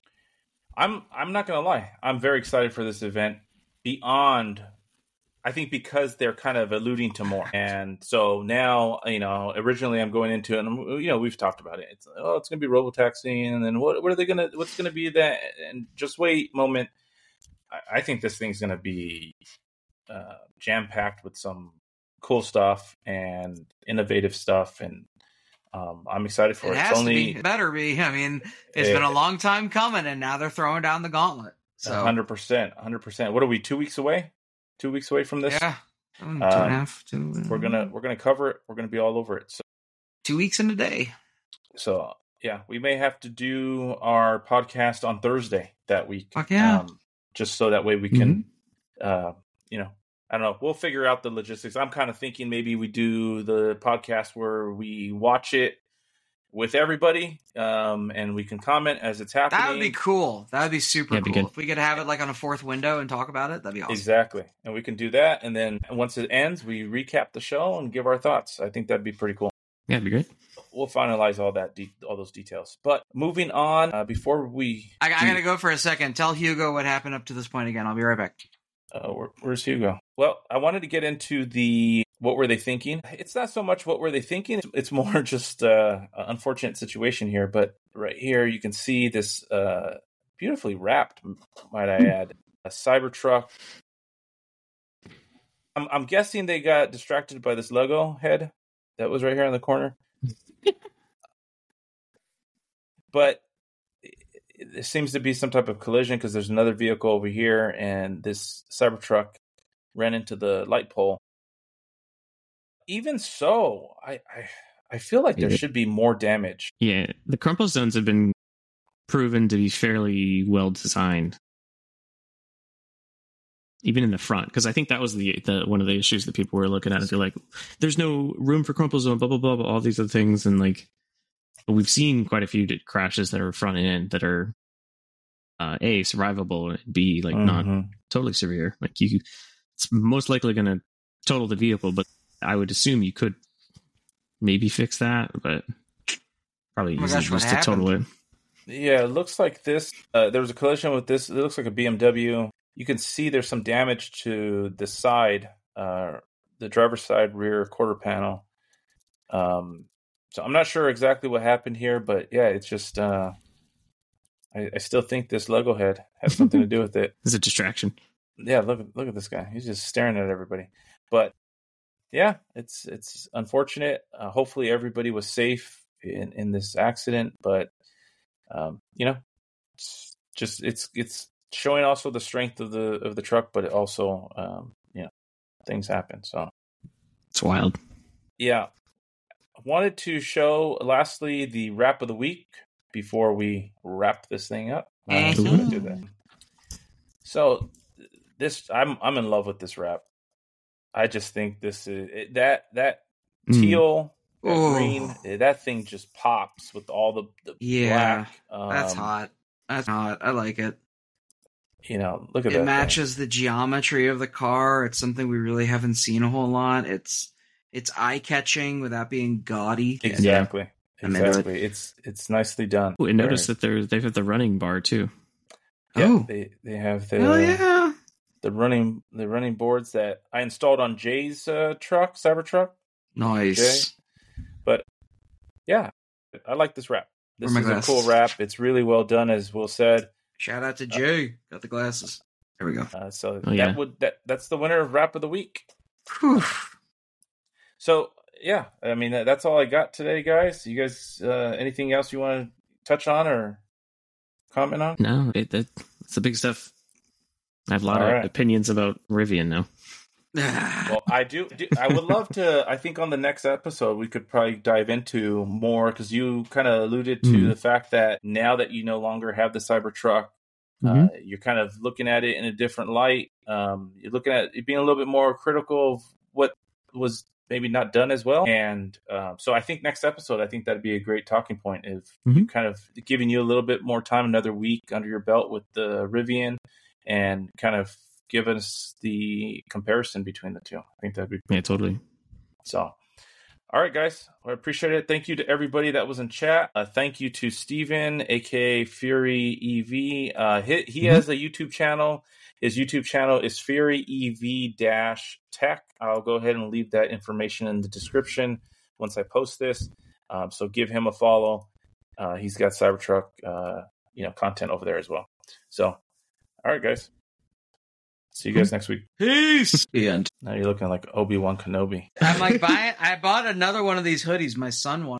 I'm I'm not gonna lie. I'm very excited for this event. Beyond, I think because they're kind of alluding to more, and so now, you know, originally I'm going into it, and you know, we've talked about it. It's oh, it's going to be robotaxi, and then what? What are they going to? What's going to be that? And just wait, moment. I, I think this thing's going to be uh, jam packed with some cool stuff and innovative stuff, and um, I'm excited for it. It has it's only, to be. It better be. I mean, it's it, been a long time coming, and now they're throwing down the gauntlet. So one hundred percent, one hundred percent. What are we? Two weeks away? Two weeks away from this, yeah, two and a um, half. Two, we're gonna we're gonna cover it. We're gonna be all over it. So, two weeks in a day. So yeah, we may have to do our podcast on Thursday that week. Fuck yeah! Um, just so that way we can, mm-hmm. uh, you know, I don't know. We'll figure out the logistics. I'm kind of thinking maybe we do the podcast where we watch it with everybody, um, and we can comment as it's happening. That would be cool. That would be super yeah, cool. Be if we could have it like on a fourth window and talk about it, that'd be awesome. Exactly. And we can do that. And then once it ends, we recap the show and give our thoughts. I think that'd be pretty cool. Yeah, it'd be great. We'll finalize all that, de- all those details. But moving on, uh, before we... I, I got to go for a second. Tell Hugo what happened up to this point again. I'll be right back. Uh, where, where's Hugo? Well, I wanted to get into the... What were they thinking? It's not so much what were they thinking. It's more just uh, an unfortunate situation here. But right here, you can see this uh, beautifully wrapped, might I add, a Cybertruck. I'm, I'm guessing they got distracted by this Lego head that was right here in the corner. But there seems to be some type of collision because there's another vehicle over here, and this Cybertruck ran into the light pole. Even so, I, I I feel like there should be more damage. Yeah, the crumple zones have been proven to be fairly well designed, even in the front. Because I think that was the the one of the issues that people were looking at. They're like, "There's no room for crumple zone," blah blah blah, blah, all these other things, and like we've seen quite a few crashes that are front end that are uh, a survivable, and b like mm-hmm. not totally severe. Like you, it's most likely going to total the vehicle, but I would assume you could maybe fix that, but probably oh easy gosh, just to happened? total it. Yeah, it looks like this. Uh, there was a collision with this. It looks like a B M W. you can see there's some damage to the side, uh, the driver's side rear quarter panel. Um, so I'm not sure exactly what happened here, but yeah, it's just uh, I, I still think this Lego head has something to do with it. It's a distraction. Yeah, look look at this guy. He's just staring at everybody. But yeah, it's it's unfortunate. Uh, hopefully everybody was safe in, in this accident, but um, you know, it's just it's it's showing also the strength of the of the truck, but it also um, you know, things happen. So it's wild. Yeah. I wanted to show lastly the wrap of the week before we wrap this thing up. I'm Mm-hmm. going to do that. So this I'm I'm in love with this wrap. I just think this is it, that that Mm. teal, that Oh. green, eh, that thing just pops with all the, the Yeah, black. Um, That's hot. That's hot. I like it. You know, look at It that. matches the geometry of the car. It's something we really haven't seen a whole lot. It's it's eye catching without being gaudy. thing. Exactly. I'm into it. Exactly. It's it's nicely done. Oh, and notice Very- that they're they have the running bar too. yeah, Oh. they they have the Oh yeah. the running the running boards that I installed on Jay's uh, truck, Cybertruck. Nice. But yeah, I like this wrap. This Where is are my a cool glasses? wrap. It's really well done, as Will said. Shout out to Jay. Got the glasses. There we go. Uh, so Oh, yeah. that would that that's the winner of wrap of the week. Whew. So yeah, I mean that, that's all I got today, guys. You guys, uh, anything else you want to touch on or comment on? No, it, that, it's the big stuff. I have a lot All of right. opinions about Rivian now. Well, I do, do. I would love to. I think on the next episode we could probably dive into more because you kind of alluded to Mm. the fact that now that you no longer have the Cybertruck, Mhm. uh, you're kind of looking at it in a different light. Um, you're looking at it being a little bit more critical of what was maybe not done as well. And um, so I think next episode, I think that'd be a great talking point. If you kind of giving you a little bit more time, another week under your belt with the Rivian, and kind of give us the comparison between the two. I think that'd be Yeah, totally. so. All right, guys. I appreciate it. Thank you to everybody that was in chat. Uh, thank you to Steven, aka Fury E V. Uh, he he Mhm. has a YouTube channel. His YouTube channel is Fury E V Tech. I'll go ahead and leave that information in the description once I post this. Um, so give him a follow. Uh, he's got Cybertruck, uh, you know, content over there as well. So, all right, guys. See you guys next week. Peace. The end. Now you're looking like Obi-Wan Kenobi. I'm like buying. I bought another one of these hoodies. My son wanted.